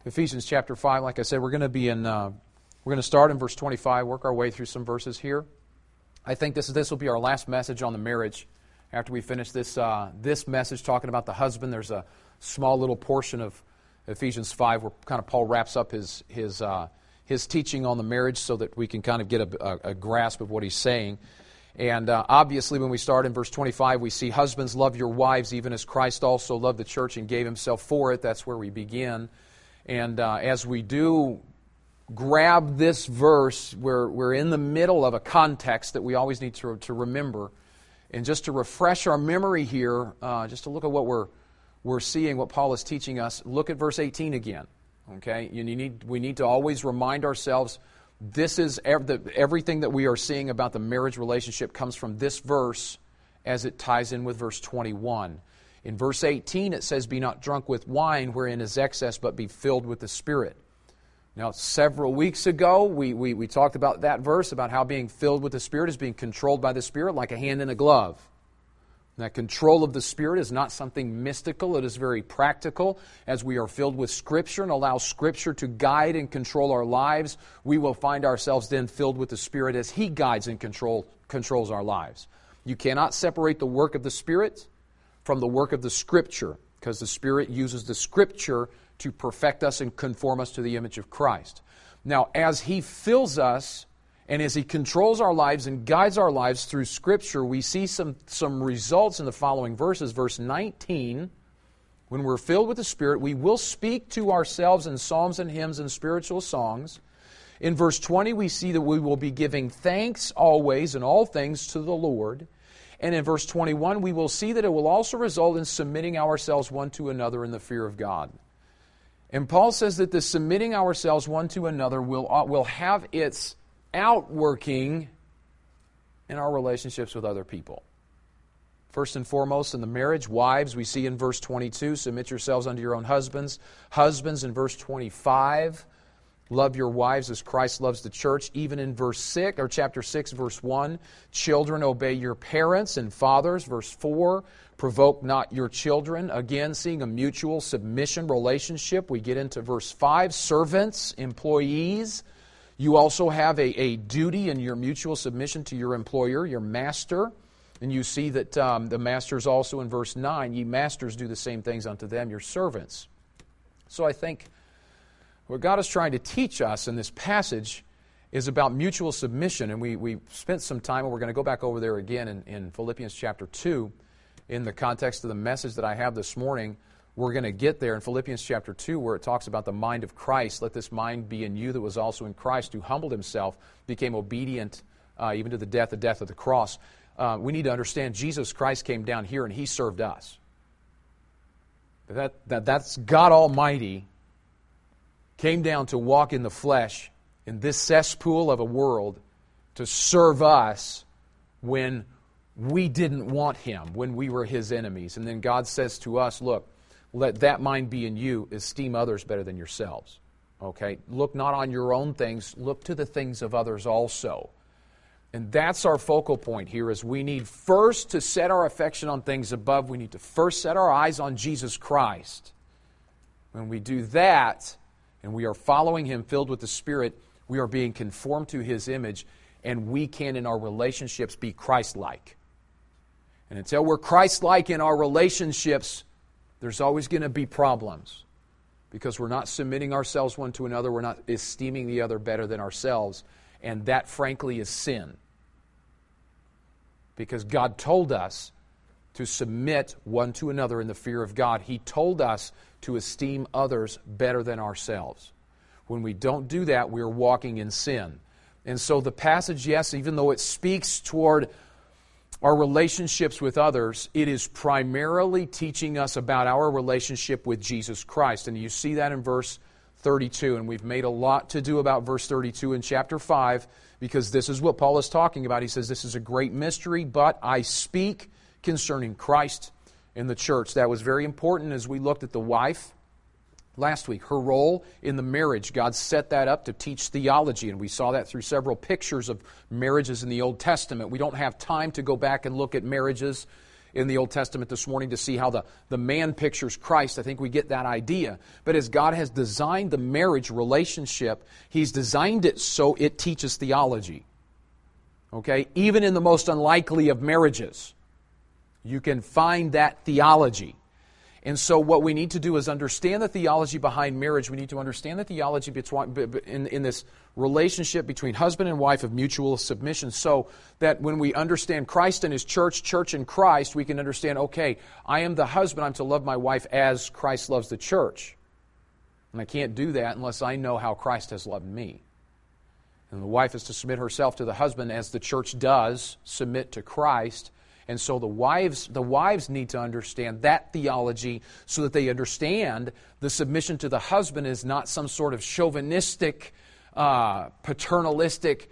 Ephesians chapter 5, like I said, we're going to start in verse 25, work our way through some verses here. I think this will be our last message on the marriage. After we finish this message talking about the husband, there's a small little portion of Ephesians 5 where kind of Paul wraps up his teaching on the marriage so that we can kind of get a grasp of what he's saying. And obviously when we start in verse 25, we see husbands, love your wives even as Christ also loved the church and gave himself for it. That's where we begin. And as we do grab this verse, we're in the middle of a context that we always need to remember. And just to refresh our memory here, just to look at what we're seeing, what Paul is teaching us, look at verse 18 again. Okay, we need to always remind ourselves this is everything that we are seeing about the marriage relationship comes from this verse as it ties in with verse 21. In verse 18 it says, "Be not drunk with wine wherein is excess, but be filled with the Spirit." Now, several weeks ago, we talked about that verse, about how being filled with the Spirit is being controlled by the Spirit like a hand in a glove. That control of the Spirit is not something mystical. It is very practical. As we are filled with Scripture and allow Scripture to guide and control our lives, we will find ourselves then filled with the Spirit as He guides and controls our lives. You cannot separate the work of the Spirit from the work of the Scripture, because the Spirit uses the Scripture to perfect us and conform us to the image of Christ. Now, as He fills us, and as He controls our lives and guides our lives through Scripture, we see some results in the following verses. Verse 19, when we're filled with the Spirit, we will speak to ourselves in psalms and hymns and spiritual songs. In verse 20, we see that we will be giving thanks always in all things to the Lord. And in verse 21, we will see that it will also result in submitting ourselves one to another in the fear of God. And Paul says that the submitting ourselves one to another will have its outworking in our relationships with other people. First and foremost, in the marriage, wives, we see in verse 22, submit yourselves unto your own husbands. Husbands, in verse 25, love your wives as Christ loves the church. Even in verse 6, or chapter 6, verse 1, children, obey your parents and fathers. Verse 4, provoke not your children. Again, seeing a mutual submission relationship. We get into verse 5, servants, employees. You also have a duty in your mutual submission to your employer, your master. And you see that the masters also in verse 9, ye masters do the same things unto them, your servants. So I think what God is trying to teach us in this passage is about mutual submission. And we spent some time, and we're going to go back over there again in Philippians chapter 2 in the context of the message that I have this morning. We're going to get there in Philippians chapter 2 where it talks about the mind of Christ. Let this mind be in you that was also in Christ, who humbled Himself, became obedient even to the death of the cross. We need to understand Jesus Christ came down here and He served us. That's God Almighty came down to walk in the flesh in this cesspool of a world to serve us when we didn't want Him, when we were His enemies. And then God says to us, look, let that mind be in you, esteem others better than yourselves. Okay? Look not on your own things, look to the things of others also. And that's our focal point here, is we need first to set our affection on things above. We need to first set our eyes on Jesus Christ. When we do that, and we are following Him filled with the Spirit, we are being conformed to His image, and we can in our relationships be Christ-like. And until we're Christ-like in our relationships, there's always going to be problems, because we're not submitting ourselves one to another. We're not esteeming the other better than ourselves. And that, frankly, is sin. Because God told us to submit one to another in the fear of God. He told us to esteem others better than ourselves. When we don't do that, we're walking in sin. And so the passage, yes, even though it speaks toward our relationships with others, it is primarily teaching us about our relationship with Jesus Christ. And you see that in verse 32. And we've made a lot to do about verse 32 in chapter 5, because this is what Paul is talking about. He says, this is a great mystery, but I speak concerning Christ and the church. That was very important as we looked at the wife last week. Her role in the marriage, God set that up to teach theology, and we saw that through several pictures of marriages in the Old Testament. We don't have time to go back and look at marriages in the Old Testament this morning to see how the man pictures Christ. I think we get that idea. But as God has designed the marriage relationship, He's designed it so it teaches theology. Okay? Even in the most unlikely of marriages, you can find that theology. And so what we need to do is understand the theology behind marriage. We need to understand the theology in this relationship between husband and wife of mutual submission, so that when we understand Christ and His church, church and Christ, we can understand, okay, I am the husband, I'm to love my wife as Christ loves the church. And I can't do that unless I know how Christ has loved me. And the wife is to submit herself to the husband as the church does submit to Christ. And so the wives need to understand that theology so that they understand the submission to the husband is not some sort of chauvinistic, paternalistic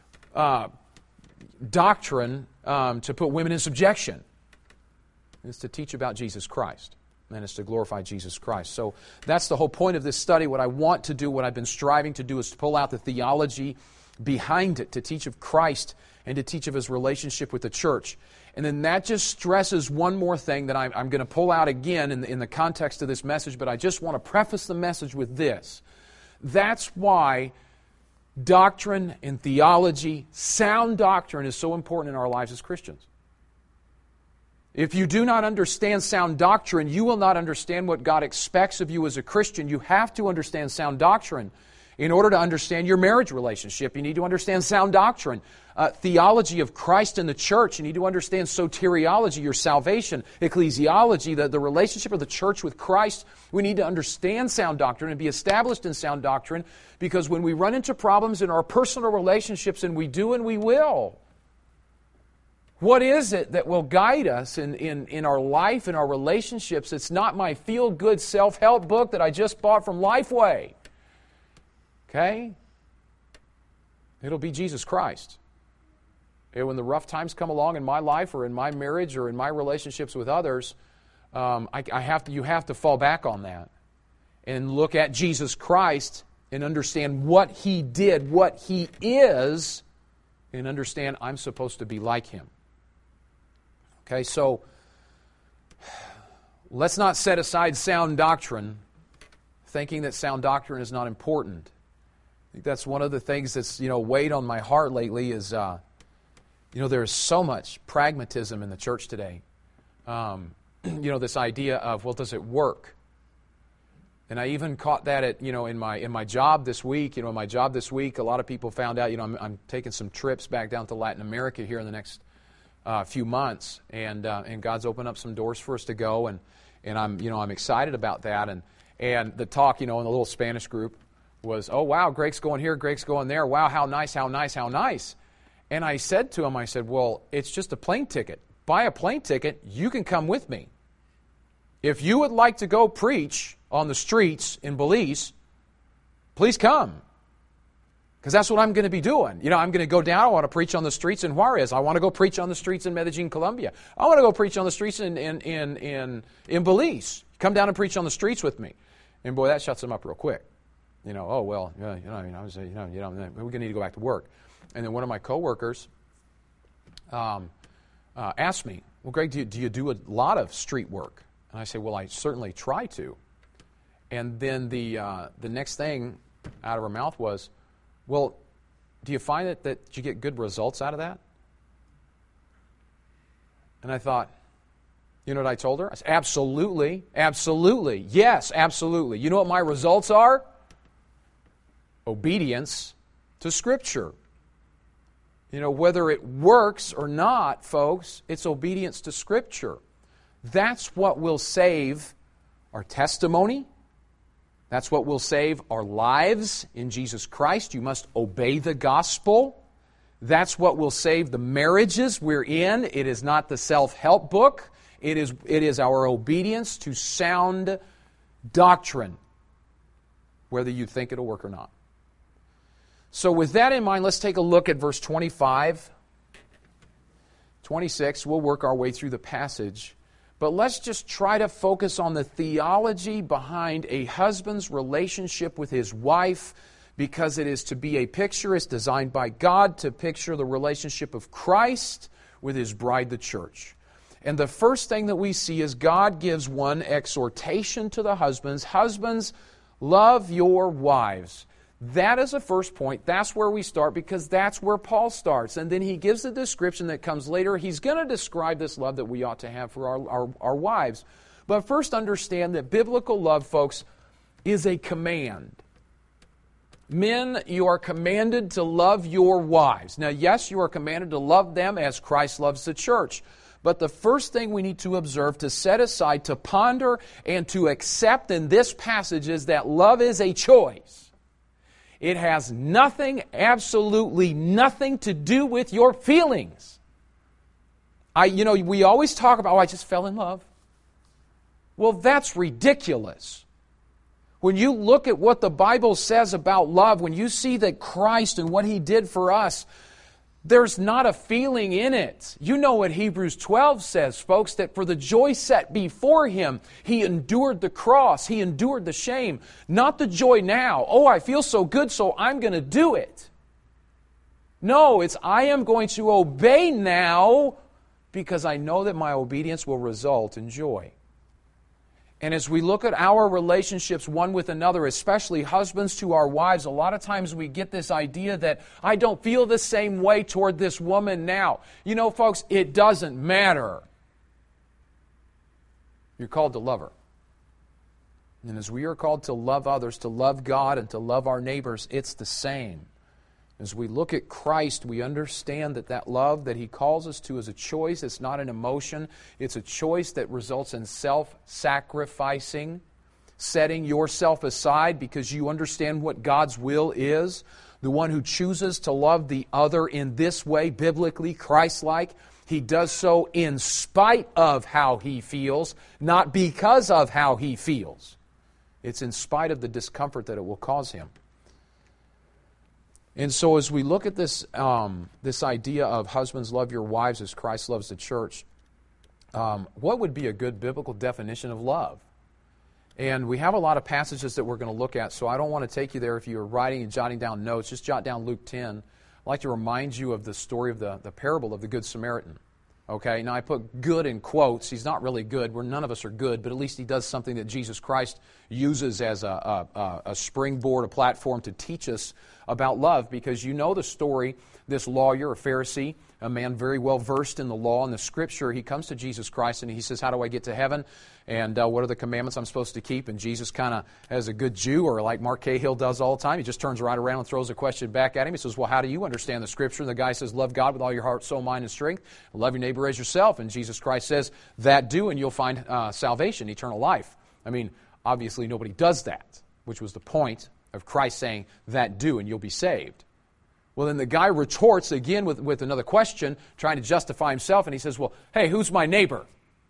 doctrine to put women in subjection. It's to teach about Jesus Christ, and it's to glorify Jesus Christ. So that's the whole point of this study. What I want to do, what I've been striving to do, is to pull out the theology behind it, to teach of Christ and to teach of His relationship with the church. And then that just stresses one more thing that I'm going to pull out again in the context of this message, but I just want to preface the message with this. That's why doctrine and theology, sound doctrine, is so important in our lives as Christians. If you do not understand sound doctrine, you will not understand what God expects of you as a Christian. You have to understand sound doctrine. In order to understand your marriage relationship, you need to understand sound doctrine. Theology of Christ and the church, you need to understand soteriology, your salvation. Ecclesiology, the relationship of the church with Christ. We need to understand sound doctrine and be established in sound doctrine, because when we run into problems in our personal relationships, and we do and we will, what is it that will guide us in our life, in our relationships? It's not my feel-good self-help book that I just bought from Lifeway. Okay? It'll be Jesus Christ. And when the rough times come along in my life or in my marriage or in my relationships with others, you have to fall back on that and look at Jesus Christ and understand what He did, what He is, and understand I'm supposed to be like Him. Okay, so let's not set aside sound doctrine thinking that sound doctrine is not important. I think that's one of the things that's weighed on my heart lately is there's so much pragmatism in the church today. This idea of, well, does it work? And I even caught that in my job this week. In my job this week, a lot of people found out. I'm taking some trips back down to Latin America here in the next few months, and God's opened up some doors for us to go, and I'm excited about that. And the talk in the little Spanish group was, oh, wow, Greg's going here, Greg's going there. Wow, how nice, how nice, how nice. And I said to him, well, it's just a plane ticket. Buy a plane ticket, you can come with me. If you would like to go preach on the streets in Belize, please come. Because that's what I'm going to be doing. I'm going to go down, I want to preach on the streets in Juarez. I want to go preach on the streets in Medellin, Colombia. I want to go preach on the streets in Belize. Come down and preach on the streets with me. And boy, that shuts them up real quick. We're going to need to go back to work. And then one of my coworkers asked me, well, Greg, do you do a lot of street work? And I say, well, I certainly try to. And then the next thing out of her mouth was, well, do you find that you get good results out of that? And I thought, you know what I told her? I said, absolutely, absolutely, yes, absolutely. You know what my results are? Obedience to Scripture. Whether it works or not, folks, it's obedience to Scripture. That's what will save our testimony. That's what will save our lives in Jesus Christ. You must obey the gospel. That's what will save the marriages we're in. It is not the self-help book. It is our obedience to sound doctrine, whether you think it'll work or not. So with that in mind, let's take a look at verse 25, 26. We'll work our way through the passage. But let's just try to focus on the theology behind a husband's relationship with his wife, because it is to be a picture. It's designed by God to picture the relationship of Christ with His bride, the church. And the first thing that we see is God gives one exhortation to the husbands. Husbands, love your wives. That is the first point. That's where we start because that's where Paul starts. And then he gives the description that comes later. He's going to describe this love that we ought to have for our wives. But first understand that biblical love, folks, is a command. Men, you are commanded to love your wives. Now, yes, you are commanded to love them as Christ loves the church. But the first thing we need to observe, to set aside, to ponder, and to accept in this passage is that love is a choice. It has nothing, absolutely nothing to do with your feelings. We always talk about, I just fell in love. Well, that's ridiculous. When you look at what the Bible says about love, when you see that Christ and what He did for us, there's not a feeling in it. You know what Hebrews 12 says, folks, that for the joy set before Him, He endured the cross, He endured the shame. Not the joy now. Oh, I feel so good, so I'm going to do it. No, it's I am going to obey now because I know that my obedience will result in joy. And as we look at our relationships one with another, especially husbands to our wives, a lot of times we get this idea that I don't feel the same way toward this woman now. You know, folks, it doesn't matter. You're called to love her. And as we are called to love others, to love God, and to love our neighbors, it's the same. As we look at Christ, we understand that love that He calls us to is a choice. It's not an emotion. It's a choice that results in self-sacrificing, setting yourself aside because you understand what God's will is. The one who chooses to love the other in this way, biblically, Christ-like, he does so in spite of how he feels, not because of how he feels. It's in spite of the discomfort that it will cause him. And so as we look at this idea of husbands love your wives as Christ loves the church, what would be a good biblical definition of love? And we have a lot of passages that we're going to look at, so I don't want to take you there. If you're writing and jotting down notes, just jot down Luke 10. I'd like to remind you of the story of the parable of the Good Samaritan. Okay, now I put good in quotes. He's not really good. None of us are good, but at least he does something that Jesus Christ uses as a springboard, a platform to teach us about love. Because you know the story, this lawyer, a Pharisee, a man very well versed in the law and the Scripture, he comes to Jesus Christ and he says, how do I get to heaven? And what are the commandments I'm supposed to keep? And Jesus kind of, as a good Jew, or like Mark Cahill does all the time, he just turns right around and throws a question back at him. He says, well, how do you understand the Scripture? And the guy says, love God with all your heart, soul, mind, and strength. And love your neighbor as yourself. And Jesus Christ says, that do, and you'll find salvation, eternal life. I mean, obviously nobody does that, which was the point of Christ saying, that do, and you'll be saved. Well, then the guy retorts again with another question, trying to justify himself, and he says, well, hey, who's my neighbor?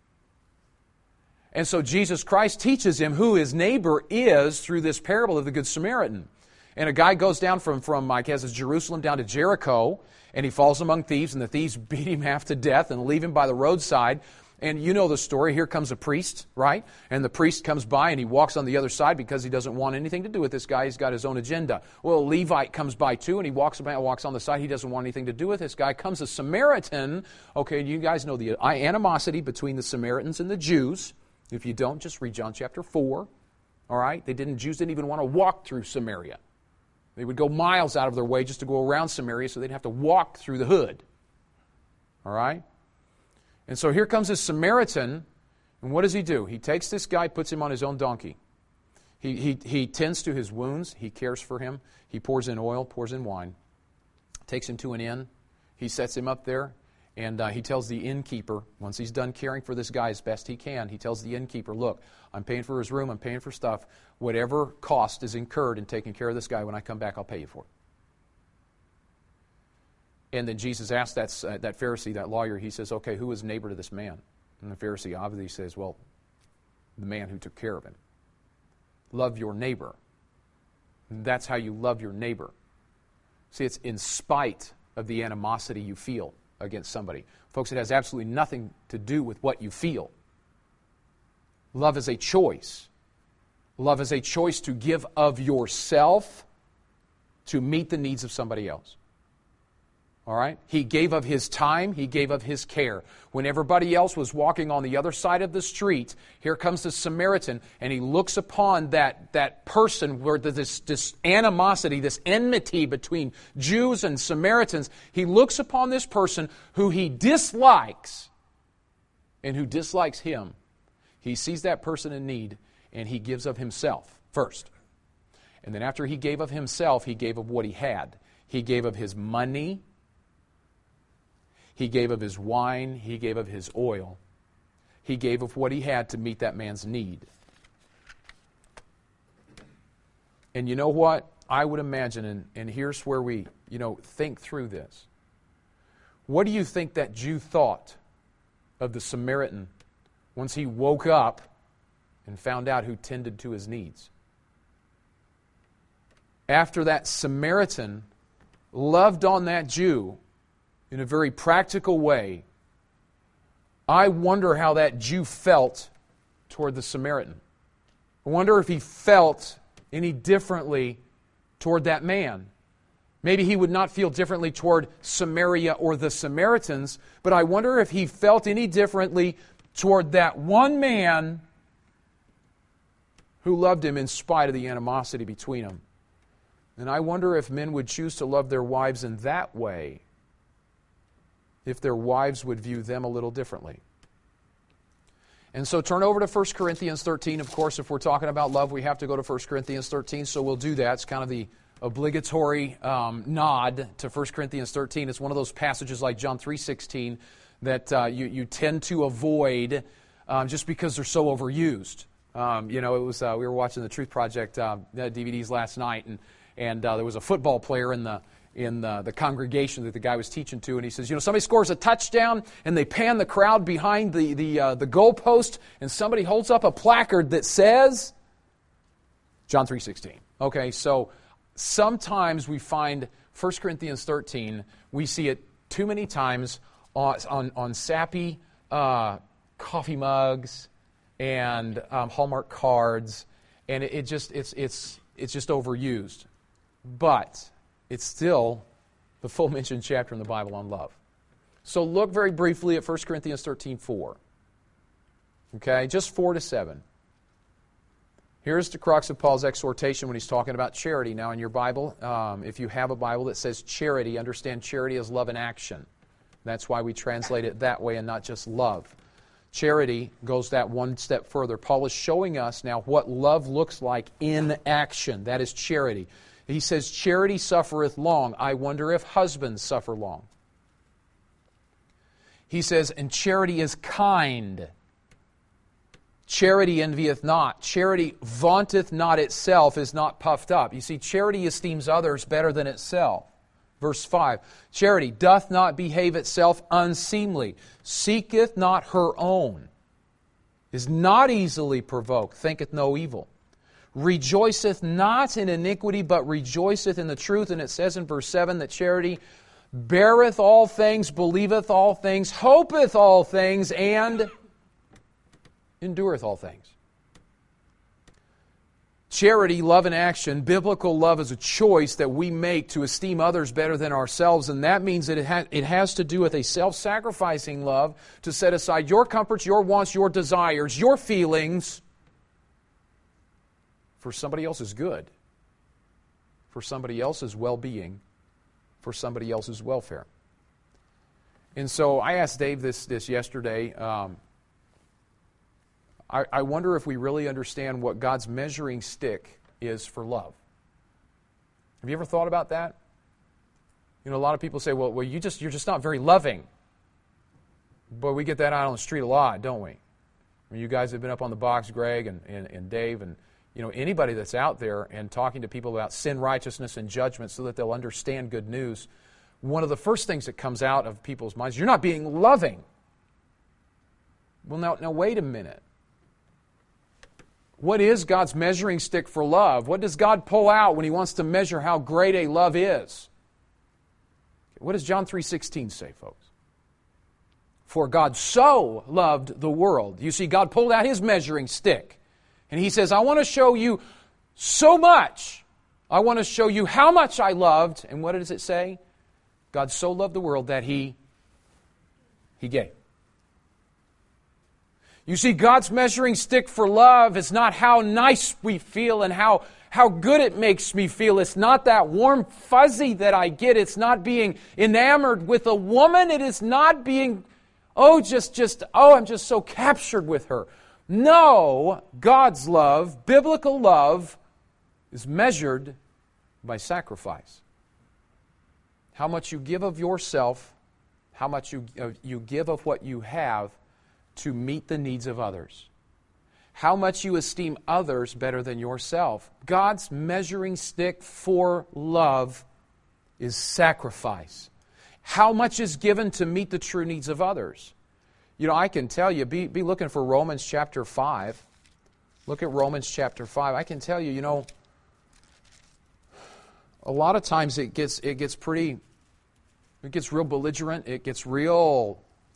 And so Jesus Christ teaches him who his neighbor is through this parable of the Good Samaritan. And a guy goes down from I guess it's Jerusalem, down to Jericho, and he falls among thieves, and the thieves beat him half to death and leave him by the roadside. And you know the story. Here comes a priest, right? And the priest comes by and he walks on the other side because he doesn't want anything to do with this guy. He's got his own agenda. Well, a Levite comes by too and he walks on the side. He doesn't want anything to do with this guy. Comes a Samaritan. Okay, you guys know the animosity between the Samaritans and the Jews. If you don't, just read John chapter 4. All right? Jews didn't even want to walk through Samaria. They would go miles out of their way just to go around Samaria so they'd have to walk through the hood. All right? And so here comes this Samaritan, and what does he do? He takes this guy, puts him on his own donkey. He tends to his wounds. He cares for him. He pours in oil, pours in wine, takes him to an inn. He sets him up there, and he tells the innkeeper, once he's done caring for this guy as best he can, he tells the innkeeper, look, I'm paying for his room, I'm paying for stuff. Whatever cost is incurred in taking care of this guy, when I come back, I'll pay you for it. And then Jesus asked that Pharisee, that lawyer, he says, okay, who is neighbor to this man? And the Pharisee obviously says, well, the man who took care of him. Love your neighbor. And that's how you love your neighbor. See, it's in spite of the animosity you feel against somebody. Folks, it has absolutely nothing to do with what you feel. Love is a choice. Love is a choice to give of yourself to meet the needs of somebody else. All right? He gave of His time. He gave of His care. When everybody else was walking on the other side of the street, here comes the Samaritan, and he looks upon that person where this animosity, this enmity between Jews and Samaritans. He looks upon this person who he dislikes and who dislikes him. He sees that person in need, and he gives of himself first. And then after he gave of himself, he gave of what he had. He gave of his money. He gave of his wine. He gave of his oil. He gave of what he had to meet that man's need. And you know what? I would imagine, and here's where we, think through this. What do you think that Jew thought of the Samaritan once he woke up and found out who tended to his needs? After that Samaritan loved on that Jew in a very practical way, I wonder how that Jew felt toward the Samaritan. I wonder if he felt any differently toward that man. Maybe he would not feel differently toward Samaria or the Samaritans, but I wonder if he felt any differently toward that one man who loved him in spite of the animosity between them. And I wonder if men would choose to love their wives in that way if their wives would view them a little differently. And so turn over to 1 Corinthians 13. Of course, if we're talking about love, we have to go to 1 Corinthians 13, so we'll do that. It's kind of the obligatory nod to 1 Corinthians 13. It's one of those passages like John 3:16 that you tend to avoid just because they're so overused. It was we were watching the Truth Project DVDs last night, and there was a football player in the congregation that the guy was teaching to, and he says, somebody scores a touchdown, and they pan the crowd behind the goalpost, and somebody holds up a placard that says John 3:16. Okay, so sometimes we find 1 Corinthians 13, we see it too many times on sappy coffee mugs and Hallmark cards, and it's just overused. But it's still the full mentioned chapter in the Bible on love. So look very briefly at 1 Corinthians 13:4. Okay, just 4-7. Here's the crux of Paul's exhortation when he's talking about charity. Now in your Bible, if you have a Bible that says charity, understand charity as love in action. That's why we translate it that way and not just love. Charity goes that one step further. Paul is showing us now what love looks like in action. That is charity. He says, charity suffereth long. I wonder if husbands suffer long. He says, and charity is kind. Charity envieth not. Charity vaunteth not itself, is not puffed up. You see, charity esteems others better than itself. Verse 5, charity doth not behave itself unseemly, seeketh not her own, is not easily provoked, thinketh no evil. Rejoiceth not in iniquity, but rejoiceth in the truth. And it says in verse 7 that charity beareth all things, believeth all things, hopeth all things, and endureth all things. Charity, love in action, biblical love is a choice that we make to esteem others better than ourselves, and that means that it has to do with a self-sacrificing love to set aside your comforts, your wants, your desires, your feelings for somebody else's good, for somebody else's well-being, for somebody else's welfare. And so I asked Dave this yesterday. I wonder if we really understand what God's measuring stick is for love. Have you ever thought about that? A lot of people say, well, you're just not very loving. But we get that out on the street a lot, don't we? You guys have been up on the box, Greg and Dave, and anybody that's out there and talking to people about sin, righteousness, and judgment so that they'll understand good news. One of the first things that comes out of people's minds, you're not being loving. Well, now wait a minute. What is God's measuring stick for love? What does God pull out when He wants to measure how great a love is? What does John 3:16 say, folks? For God so loved the world. You see, God pulled out His measuring stick. And He says, I want to show you so much. I want to show you how much I loved. And what does it say? God so loved the world that He gave. You see, God's measuring stick for love is not how nice we feel and how good it makes me feel. It's not that warm fuzzy that I get. It's not being enamored with a woman. It is not being, I'm just so captured with her. No, God's love, biblical love, is measured by sacrifice. How much you give of yourself, how much you give of what you have to meet the needs of others. How much you esteem others better than yourself. God's measuring stick for love is sacrifice. How much is given to meet the true needs of others? You know, I can tell you, be looking for Romans chapter 5. Look at Romans chapter 5. I can tell you, you know, a lot of times it gets real belligerent. It gets real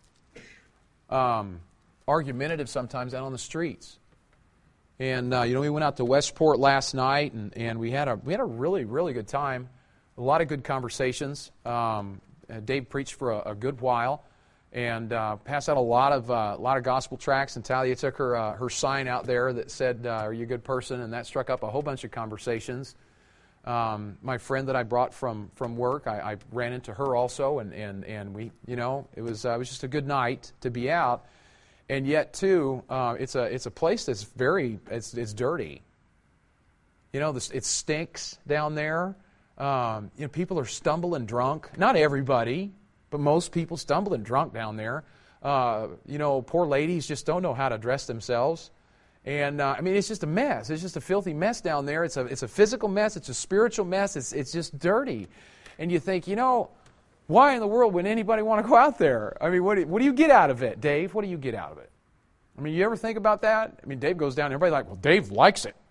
argumentative sometimes out on the streets. And we went out to Westport last night, and we had a really, really good time. A lot of good conversations. Dave preached for a good while, and passed out a lot of gospel tracts. And Talia took her sign out there that said, "Are you a good person?" And that struck up a whole bunch of conversations. My friend that I brought from work, I ran into her also, and we, it was just a good night to be out. And yet, too, it's a place that's it's dirty. It stinks down there. People are stumbling drunk. Not everybody, but most people stumbling drunk down there. Poor ladies just don't know how to dress themselves. And it's just a mess. It's just a filthy mess down there. It's a physical mess. It's a spiritual mess. It's just dirty. And you think, why in the world would anybody want to go out there? I mean, what do you get out of it, Dave? What do you get out of it? I mean, you ever think about that? I mean, Dave goes down, everybody's like, well, Dave likes it.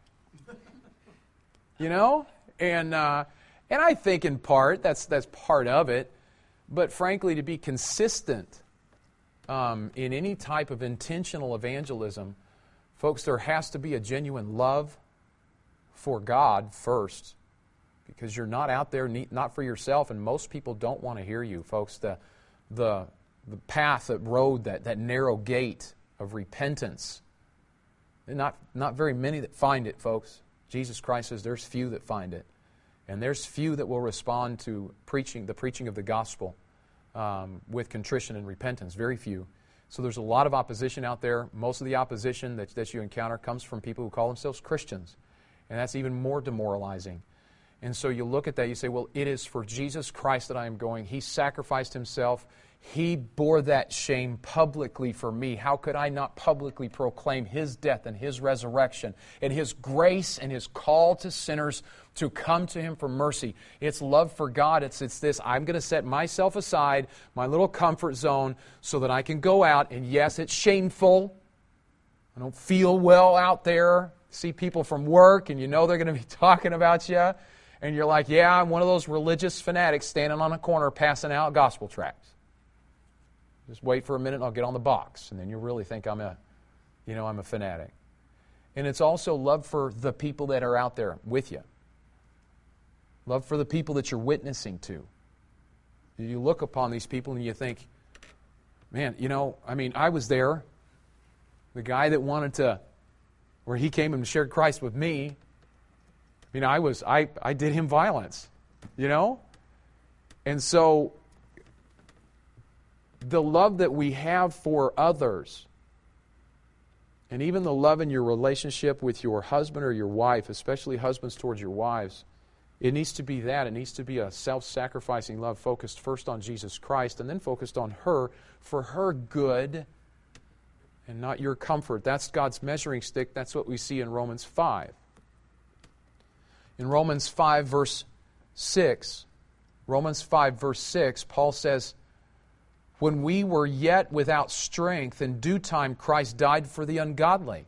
And I think in part, that's part of it. But frankly, to be consistent in any type of intentional evangelism, folks, there has to be a genuine love for God first, because you're not out there not for yourself, and most people don't want to hear you, folks. The path, that road, that narrow gate of repentance, and not very many that find it, folks. Jesus Christ says there's few that find it, and there's few that will respond to the preaching of the gospel with contrition and repentance. Very few. So there's a lot of opposition out there. Most of the opposition that you encounter comes from people who call themselves Christians, and that's even more demoralizing. And so you look at that, you say, well, it is for Jesus Christ that I am going. He sacrificed Himself. He bore that shame publicly for me. How could I not publicly proclaim His death and His resurrection and His grace and His call to sinners to come to Him for mercy? It's love for God. It's this, I'm going to set myself aside, my little comfort zone, so that I can go out. And yes, it's shameful. I don't feel well out there. See people from work, and they're going to be talking about you. And you're like, yeah, I'm one of those religious fanatics standing on a corner passing out gospel tracts. Just wait for a minute and I'll get on the box. And then you really think I'm a fanatic. And it's also love for the people that are out there with you. Love for the people that you're witnessing to. You look upon these people and you think, man, I was there. The guy that where he came and shared Christ with me, I did him violence, And so the love that we have for others, and even the love in your relationship with your husband or your wife, especially husbands towards your wives, it needs to be that. It needs to be a self-sacrificing love focused first on Jesus Christ and then focused on her for her good and not your comfort. That's God's measuring stick. That's what we see in Romans 5. In Romans 5, verse 6, Paul says, when we were yet without strength, in due time Christ died for the ungodly.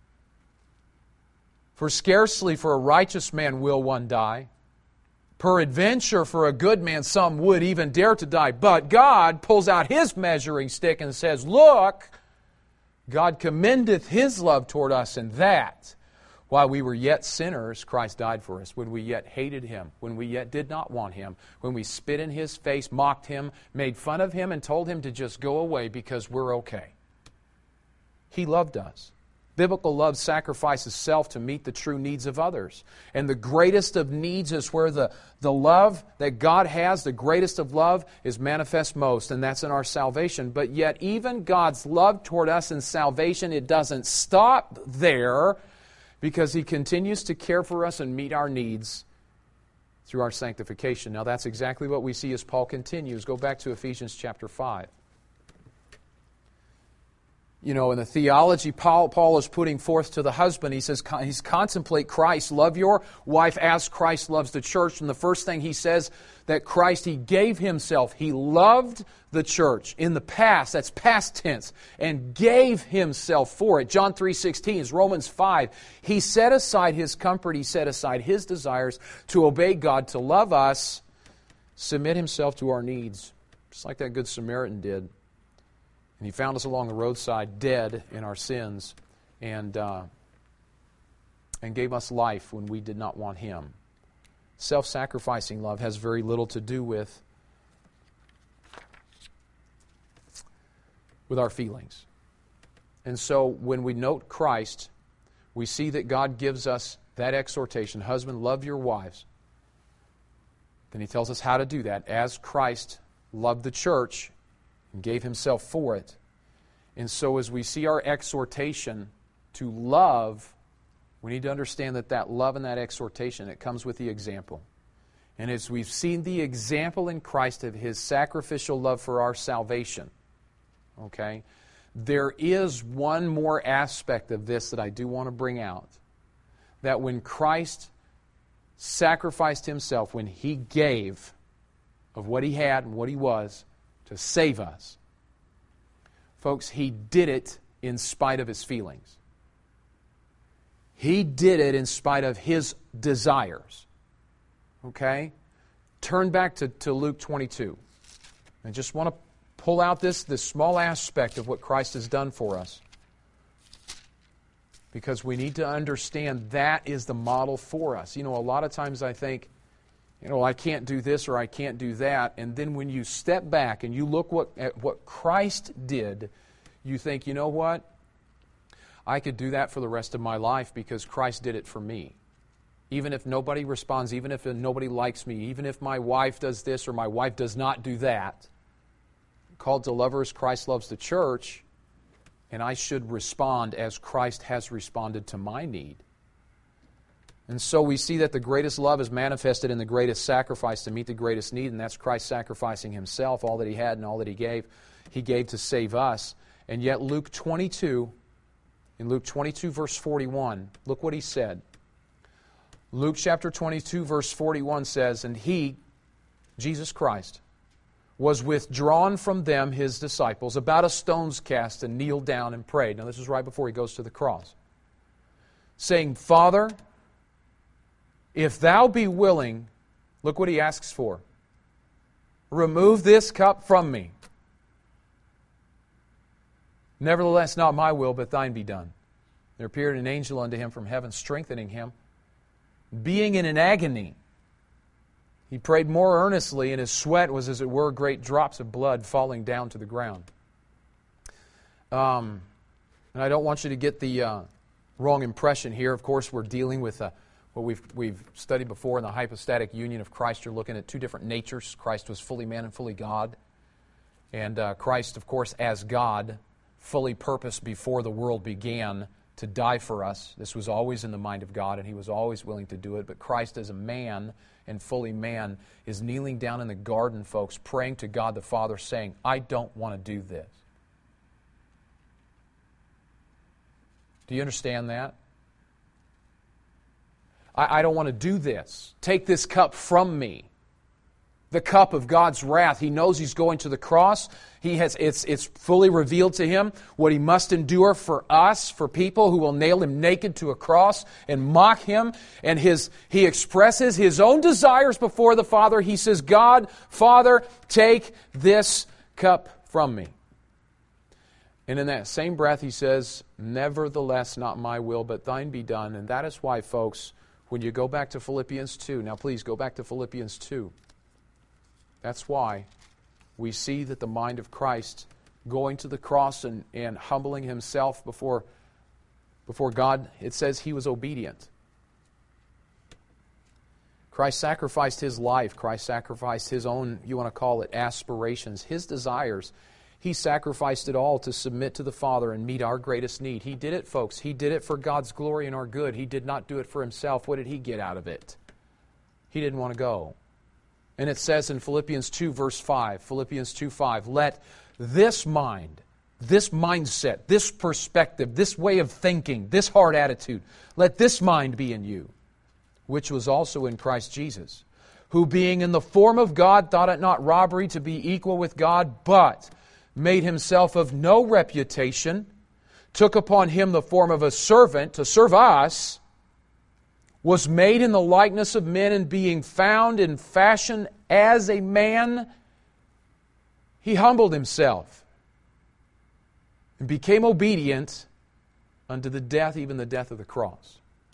For scarcely for a righteous man will one die. Peradventure for a good man some would even dare to die. But God pulls out His measuring stick and says, look, God commendeth His love toward us in that, While we were yet sinners, Christ died for us. When we yet hated Him, when we yet did not want Him, when we spit in His face, mocked Him, made fun of Him, and told Him to just go away because we're okay. He loved us. Biblical love sacrifices self to meet the true needs of others. And the greatest of needs is where the love that God has, the greatest of love, is manifest most, and that's in our salvation. But yet even God's love toward us in salvation, it doesn't stop there, because He continues to care for us and meet our needs through our sanctification. Now that's exactly what we see as Paul continues. Go back to Ephesians chapter 5. You know, in the theology Paul is putting forth to the husband, he says, he's contemplate Christ. Love your wife as Christ loves the church. And the first thing he says, that Christ, He gave Himself. He loved the church. In the past, that's past tense, and gave Himself for it. John 3:16, Romans 5. He set aside His comfort, He set aside His desires to obey God, to love us, submit Himself to our needs, just like that Good Samaritan did. And He found us along the roadside, dead in our sins, and gave us life when we did not want Him. Self-sacrificing love has very little to do with our feelings. And so when we note Christ, we see that God gives us that exhortation, husband, love your wives. Then He tells us how to do that, as Christ loved the church and gave Himself for it. And so as we see our exhortation to love, we need to understand that love and that exhortation, it comes with the example. And as we've seen the example in Christ of His sacrificial love for our salvation, okay, there is one more aspect of this that I do want to bring out. That when Christ sacrificed Himself, when He gave of what He had and what He was to save us, folks, He did it in spite of His feelings. He did it in spite of His desires. Okay? Turn back to Luke 22. I just want to pull out this small aspect of what Christ has done for us, because we need to understand that is the model for us. You know, a lot of times I think, you know, I can't do this or I can't do that. And then when you step back and you look at what Christ did, you think, you know what? I could do that for the rest of my life because Christ did it for me. Even if nobody responds, even if nobody likes me, even if my wife does this or my wife does not do that, I'm called to love her as Christ loves the church, and I should respond as Christ has responded to my need. And so we see that the greatest love is manifested in the greatest sacrifice to meet the greatest need, and that's Christ sacrificing Himself, all that He had and all that He gave to save us. And yet Luke 22, in Luke 22 verse 41, look what He said. Luke chapter 22 verse 41 says, and He, Jesus Christ, was withdrawn from them, His disciples, about a stone's cast, and kneeled down and prayed. Now this is right before He goes to the cross. Saying, Father, if Thou be willing, look what He asks for. Remove this cup from me. Nevertheless, not my will, but Thine be done. There appeared an angel unto him from heaven, strengthening him. Being in an agony, he prayed more earnestly, and his sweat was, as it were, great drops of blood falling down to the ground. And I don't want you to get the wrong impression here. Of course, we're dealing with what we've studied before in the hypostatic union of Christ. You're looking at two different natures. Christ was fully man and fully God. And Christ, of course, as God, fully purposed before the world began to die for us. This was always in the mind of God, and He was always willing to do it. But Christ as a man and fully man is kneeling down in the garden, folks, praying to God the Father, saying, I don't want to do this. Do you understand that? I don't want to do this. Take this cup from me. The cup of God's wrath. He knows He's going to the cross. It's fully revealed to Him what He must endure for us, for people who will nail Him naked to a cross and mock Him. And He expresses His own desires before the Father. He says, God, Father, take this cup from me. And in that same breath he says, nevertheless, not my will, but thine be done. And that is why, folks, when you go back to Philippians 2, now please go back to Philippians 2. That's why we see that the mind of Christ going to the cross and humbling himself before God, it says he was obedient. Christ sacrificed his life. Christ sacrificed his own, you want to call it, aspirations, his desires. He sacrificed it all to submit to the Father and meet our greatest need. He did it, folks. He did it for God's glory and our good. He did not do it for himself. What did he get out of it? He didn't want to go. And it says in Philippians 2, verse 5, Philippians 2:5, let this mind, this mindset, this perspective, this way of thinking, this heart attitude, let this mind be in you, which was also in Christ Jesus, who being in the form of God thought it not robbery to be equal with God, but made himself of no reputation, took upon him the form of a servant to serve us, was made in the likeness of men, and being found in fashion as a man, he humbled himself and became obedient unto the death, even the death of the cross.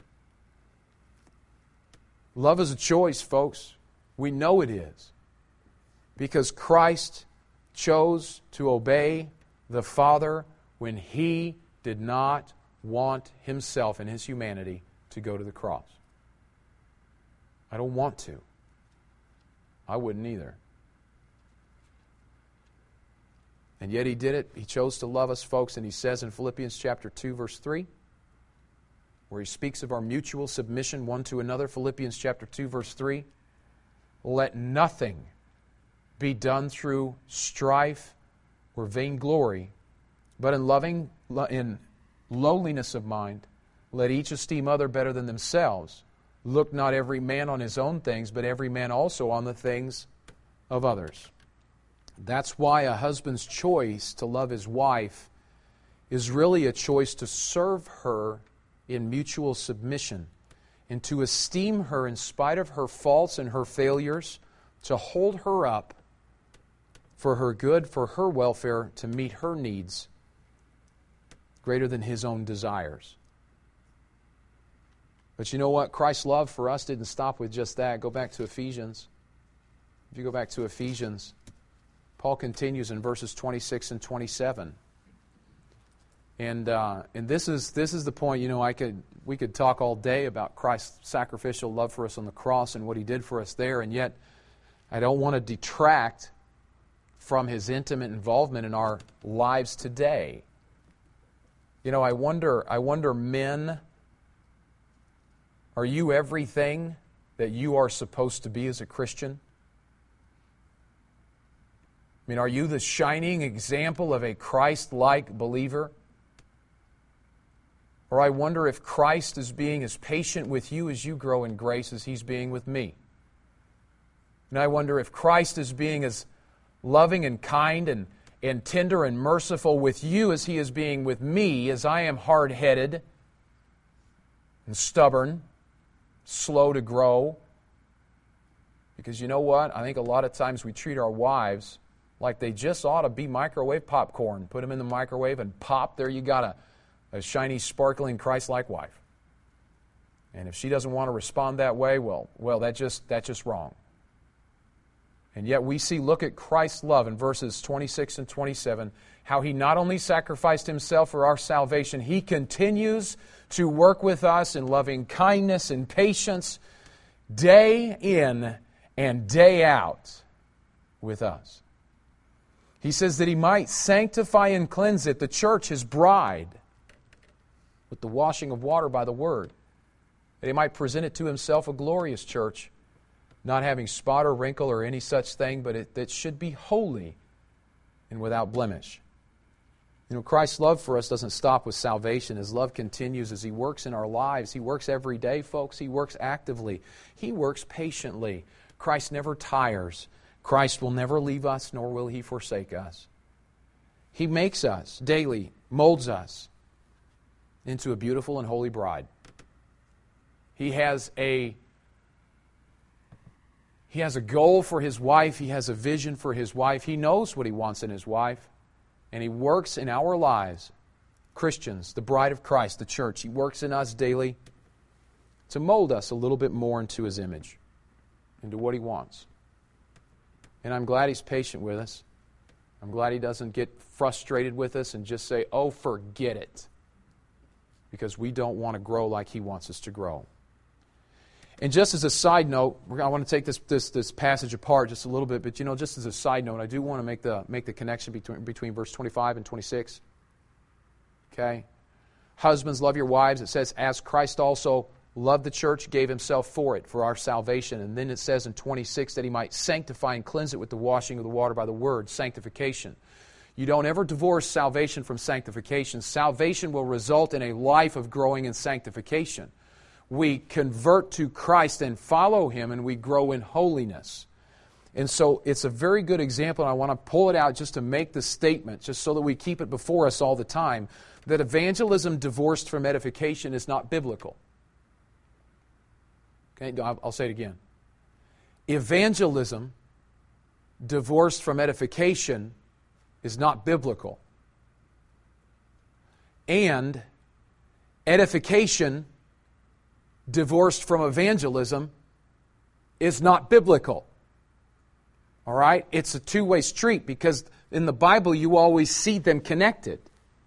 Love is a choice, folks. We know it is. Because Christ chose to obey the Father when he did not want himself and his humanity to go to the cross. I don't want to. I wouldn't either. And yet he did it. He chose to love us, folks, and he says in Philippians chapter 2, verse 3, where he speaks of our mutual submission one to another, Philippians chapter 2, verse 3, let nothing be done through strife or vainglory, but in lowliness of mind, let each esteem other better than themselves. Look not every man on his own things, but every man also on the things of others. That's why a husband's choice to love his wife is really a choice to serve her in mutual submission and to esteem her in spite of her faults and her failures, to hold her up for her good, for her welfare, to meet her needs greater than his own desires. But you know what? Christ's love for us didn't stop with just that. Go back to Ephesians. If you go back to Ephesians, Paul continues in verses 26 and 27. And this is the point. You know, we could talk all day about Christ's sacrificial love for us on the cross and what he did for us there, and yet I don't want to detract from his intimate involvement in our lives today. You know, I wonder, men, are you everything that you are supposed to be as a Christian? I mean, are you the shining example of a Christ-like believer? Or I wonder if Christ is being as patient with you as you grow in grace as he's being with me. And I wonder if Christ is being as loving and kind and tender and merciful with you as he is being with me, as I am hard-headed and stubborn, slow to grow. Because you know what? I think a lot of times we treat our wives like they just ought to be microwave popcorn. Put them in the microwave and pop, there you got a shiny, sparkling, Christ-like wife. And if she doesn't want to respond that way, well, that's just wrong. And yet we see, look at Christ's love in verses 26 and 27, how he not only sacrificed himself for our salvation, he continues to work with us in loving kindness and patience day in and day out with us. He says that he might sanctify and cleanse it, the church, his bride, with the washing of water by the word, that he might present it to himself a glorious church, not having spot or wrinkle or any such thing, but that should be holy and without blemish. You know, Christ's love for us doesn't stop with salvation. His love continues as he works in our lives. He works every day, folks. He works actively. He works patiently. Christ never tires. Christ will never leave us, nor will he forsake us. He makes us daily, molds us into a beautiful and holy bride. He has a goal for his wife. He has a vision for his wife. He knows what he wants in his wife. And He works in our lives, Christians, the bride of Christ, the church. He works in us daily to mold us a little bit more into His image, into what He wants. And I'm glad He's patient with us. I'm glad He doesn't get frustrated with us and just say, oh, forget it. Because we don't want to grow like He wants us to grow. And just as a side note, I want to take this passage apart just a little bit, but just as a side note, I do want to make the connection between verse 25 and 26. Okay? Husbands, love your wives. It says, as Christ also loved the church, gave Himself for it, for our salvation. And then it says in 26 that He might sanctify and cleanse it with the washing of the water by the word, sanctification. You don't ever divorce salvation from sanctification. Salvation will result in a life of growing in sanctification. We convert to Christ and follow Him, and we grow in holiness. And so it's a very good example, and I want to pull it out just to make the statement, just so that we keep it before us all the time, that evangelism divorced from edification is not biblical. Okay, I'll say it again. Evangelism divorced from edification is not biblical. And edification divorced from evangelism is not biblical. All right? It's a two-way street because in the Bible you always see them connected.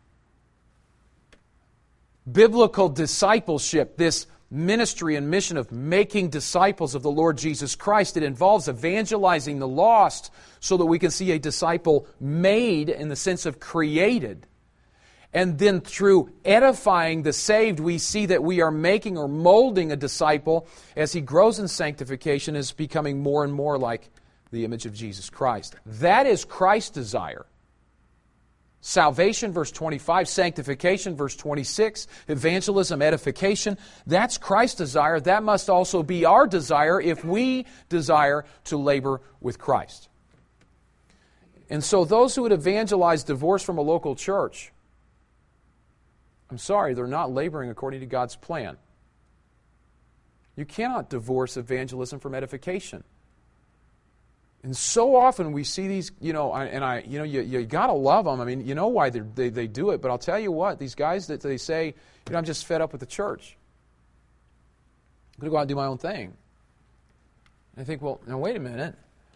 Biblical discipleship, this ministry and mission of making disciples of the Lord Jesus Christ, it involves evangelizing the lost so that we can see a disciple made in the sense of created. And then through edifying the saved, we see that we are making or molding a disciple as he grows in sanctification, is becoming more and more like the image of Jesus Christ. That is Christ's desire. Salvation, verse 25, sanctification, verse 26, evangelism, edification. That's Christ's desire. That must also be our desire if we desire to labor with Christ. And so those who would evangelize divorce from a local church, I'm sorry, they're not laboring according to God's plan. You cannot divorce evangelism from edification. And so often we see these, you got to love them. I mean, you know why they do it, but I'll tell you what, these guys that they say, I'm just fed up with the church. I'm going to go out and do my own thing. And I think, well, now wait a minute.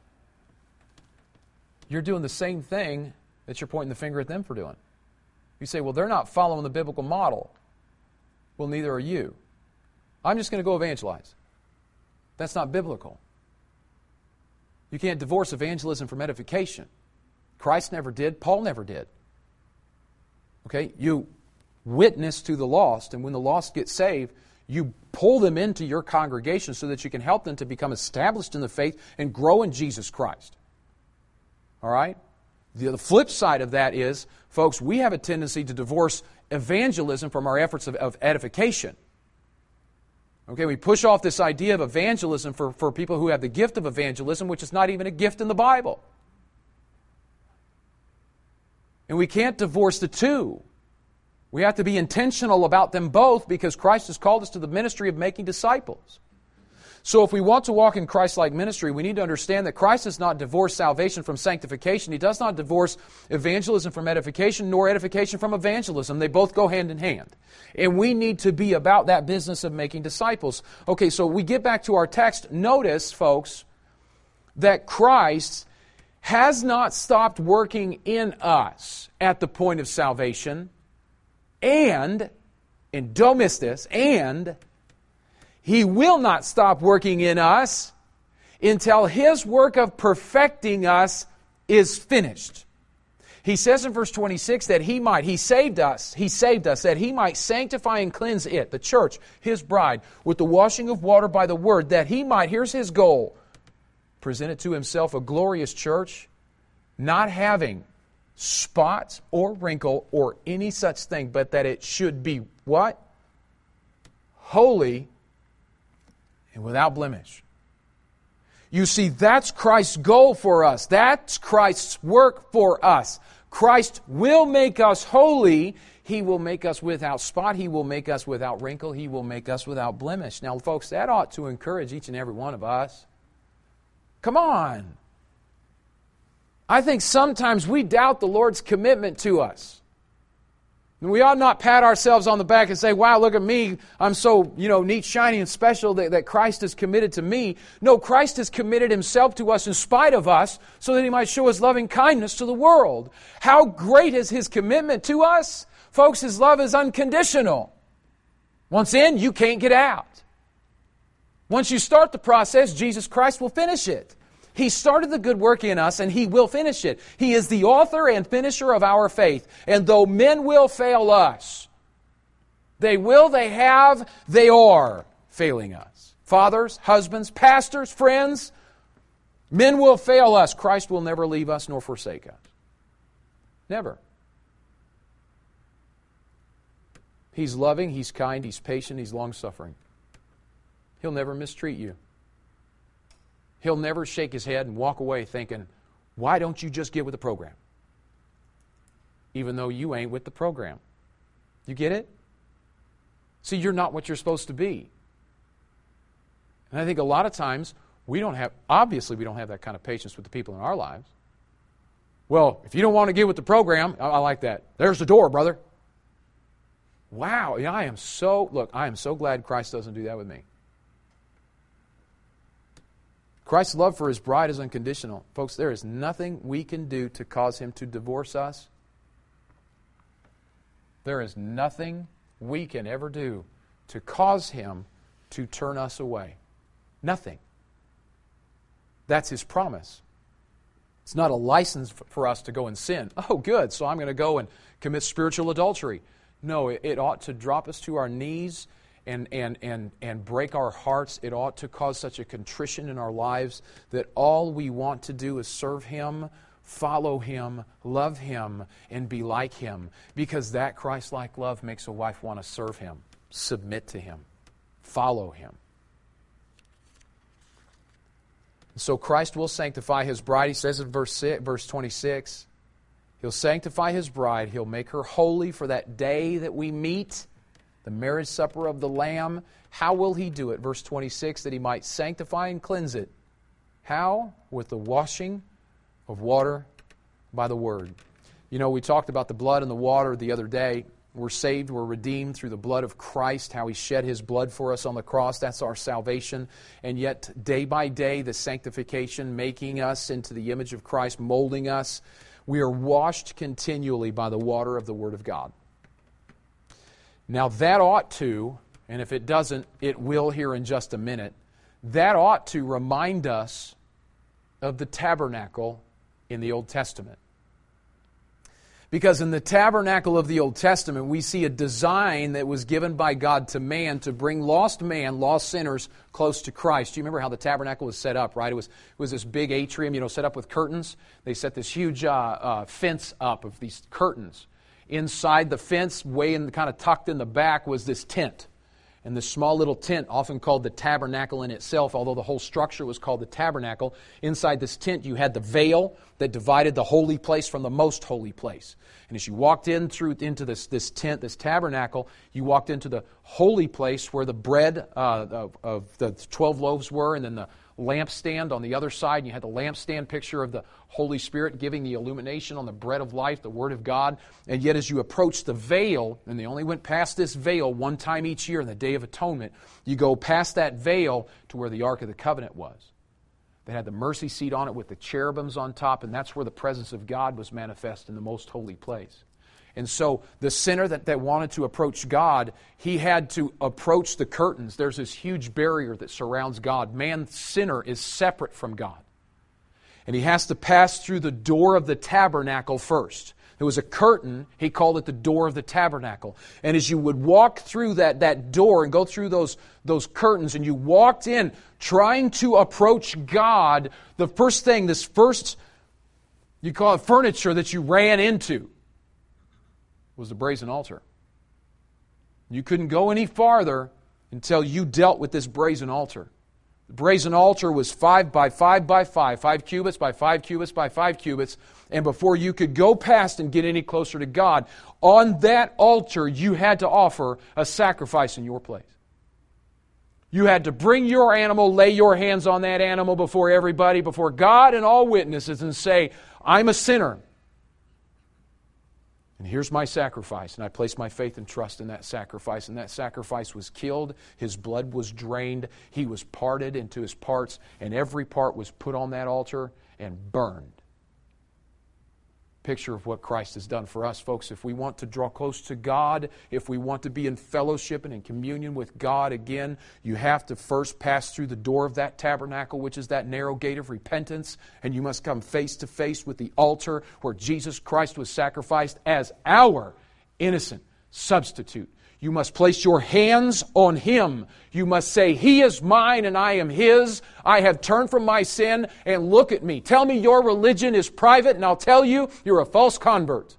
You're doing the same thing that you're pointing the finger at them for doing. You say, well, they're not following the biblical model. Well, neither are you. I'm just going to go evangelize. That's not biblical. You can't divorce evangelism from edification. Christ never did. Paul never did. Okay? You witness to the lost, and when the lost get saved, you pull them into your congregation so that you can help them to become established in the faith and grow in Jesus Christ. All right? The flip side of that is, folks, we have a tendency to divorce evangelism from our efforts of edification. Okay, we push off this idea of evangelism for people who have the gift of evangelism, which is not even a gift in the Bible. And we can't divorce the two. We have to be intentional about them both because Christ has called us to the ministry of making disciples. So if we want to walk in Christ-like ministry, we need to understand that Christ does not divorce salvation from sanctification. He does not divorce evangelism from edification, nor edification from evangelism. They both go hand in hand. And we need to be about that business of making disciples. Okay, so we get back to our text. Notice, folks, that Christ has not stopped working in us at the point of salvation, and don't miss this, and He will not stop working in us until His work of perfecting us is finished. He says in verse 26 that He saved us that He might sanctify and cleanse it, the church, His bride, with the washing of water by the word, that He might, here's His goal, present it to Himself a glorious church, not having spot or wrinkle or any such thing, but that it should be what? Holy and without blemish. You see, that's Christ's goal for us. That's Christ's work for us. Christ will make us holy. He will make us without spot. He will make us without wrinkle. He will make us without blemish. Now, folks, that ought to encourage each and every one of us. Come on. I think sometimes we doubt the Lord's commitment to us. And we ought not pat ourselves on the back and say, wow, look at me. I'm so, neat, shiny, and special that Christ is committed to me. No, Christ has committed Himself to us in spite of us so that He might show His loving kindness to the world. How great is His commitment to us? Folks, His love is unconditional. Once in, you can't get out. Once you start the process, Jesus Christ will finish it. He started the good work in us, and He will finish it. He is the author and finisher of our faith. And though men will fail us, they are failing us. Fathers, husbands, pastors, friends, men will fail us. Christ will never leave us nor forsake us. Never. He's loving, He's kind, He's patient, He's long-suffering. He'll never mistreat you. He'll never shake His head and walk away thinking, why don't you just get with the program? Even though you ain't with the program. You get it? See, you're not what you're supposed to be. And I think a lot of times, obviously we don't have that kind of patience with the people in our lives. Well, if you don't want to get with the program, I like that. There's the door, brother. Wow, I am so glad Christ doesn't do that with me. Christ's love for His bride is unconditional. Folks, there is nothing we can do to cause Him to divorce us. There is nothing we can ever do to cause Him to turn us away. Nothing. That's His promise. It's not a license for us to go and sin. Oh, good, so I'm going to go and commit spiritual adultery. No, it ought to drop us to our knees and break our hearts. It ought to cause such a contrition in our lives that all we want to do is serve Him, follow Him, love Him, and be like Him. Because that Christ-like love makes a wife want to serve Him, submit to Him, follow Him. So Christ will sanctify His bride. He says in verse 26, He'll sanctify His bride. He'll make her holy for that day that we meet, the marriage supper of the Lamb. How will He do it? Verse 26, that He might sanctify and cleanse it. How? With the washing of water by the Word. We talked about the blood and the water the other day. We're saved, we're redeemed through the blood of Christ, how He shed His blood for us on the cross. That's our salvation. And yet, day by day, the sanctification, making us into the image of Christ, molding us, we are washed continually by the water of the Word of God. Now that ought to, and if it doesn't, it will here in just a minute, that ought to remind us of the tabernacle in the Old Testament. Because in the tabernacle of the Old Testament, we see a design that was given by God to man to bring lost sinners, close to Christ. Do you remember how the tabernacle was set up, right? It was this big atrium, set up with curtains. They set this huge fence up of these curtains. Inside the fence, kind of tucked in the back, was this tent. And this small little tent, often called the tabernacle in itself, although the whole structure was called the tabernacle, inside this tent you had the veil that divided the holy place from the most holy place. And as you walked into this tent, this tabernacle, you walked into the holy place where the bread of the 12 loaves were, and then the lampstand on the other side, and you had the lampstand picture of the Holy Spirit giving the illumination on the bread of life, the Word of God. And yet as you approach the veil, and they only went past this veil one time each year on the Day of Atonement, you go past that veil to where the Ark of the Covenant was. They had the mercy seat on it with the cherubims on top, and that's where the presence of God was manifest in the most holy place. And so the sinner that wanted to approach God, he had to approach the curtains. There's this huge barrier that surrounds God. Man, sinner, is separate from God. And he has to pass through the door of the tabernacle first. There was a curtain, he called it the door of the tabernacle. And as you would walk through that door and go through those curtains, and you walked in trying to approach God, the first thing, you call it furniture that you ran into, was the brazen altar. You couldn't go any farther until you dealt with this brazen altar. The brazen altar was 5 by 5 by 5, 5 cubits by 5 cubits by 5 cubits, and before you could go past and get any closer to God, on that altar you had to offer a sacrifice in your place. You had to bring your animal, lay your hands on that animal before everybody, before God and all witnesses, and say, I'm a sinner. And here's my sacrifice. And I place my faith and trust in that sacrifice. And that sacrifice was killed. His blood was drained. He was parted into his parts. And every part was put on that altar and burned. Picture of what Christ has done for us, folks. If we want to draw close to God, if we want to be in fellowship and in communion with God again, you have to first pass through the door of that tabernacle, which is that narrow gate of repentance, and you must come face to face with the altar where Jesus Christ was sacrificed as our innocent substitute. You must place your hands on Him. You must say, He is mine and I am His. I have turned from my sin and look at me. Tell me your religion is private and I'll tell you you're a false convert.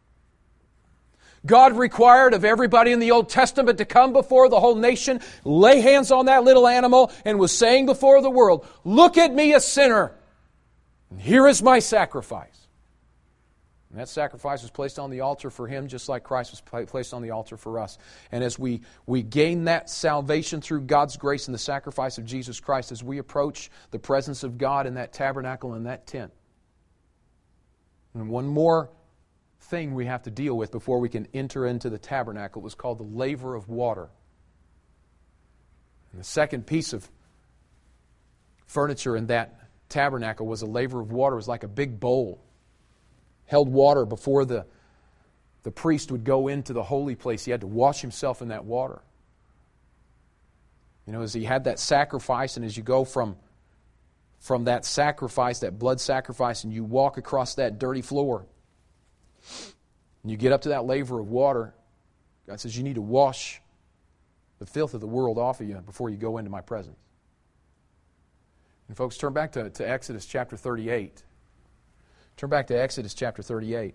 God required of everybody in the Old Testament to come before the whole nation, lay hands on that little animal, and was saying before the world, look at me, a sinner. And here is my sacrifice. And that sacrifice was placed on the altar for Him, just like Christ was placed on the altar for us. And as we gain that salvation through God's grace and the sacrifice of Jesus Christ, as we approach the presence of God in that tabernacle and that tent. And one more thing we have to deal with before we can enter into the tabernacle was called the laver of water. And the second piece of furniture in that tabernacle was a laver of water. It was like a big bowl. Held water before the priest would go into the holy place. He had to wash himself in that water. You know, as he had that sacrifice, and as you go from that sacrifice, that blood sacrifice, and you walk across that dirty floor, and you get up to that laver of water, God says you need to wash the filth of the world off of you before you go into my presence. And folks, turn back to Exodus chapter 38. Turn back to Exodus chapter 38.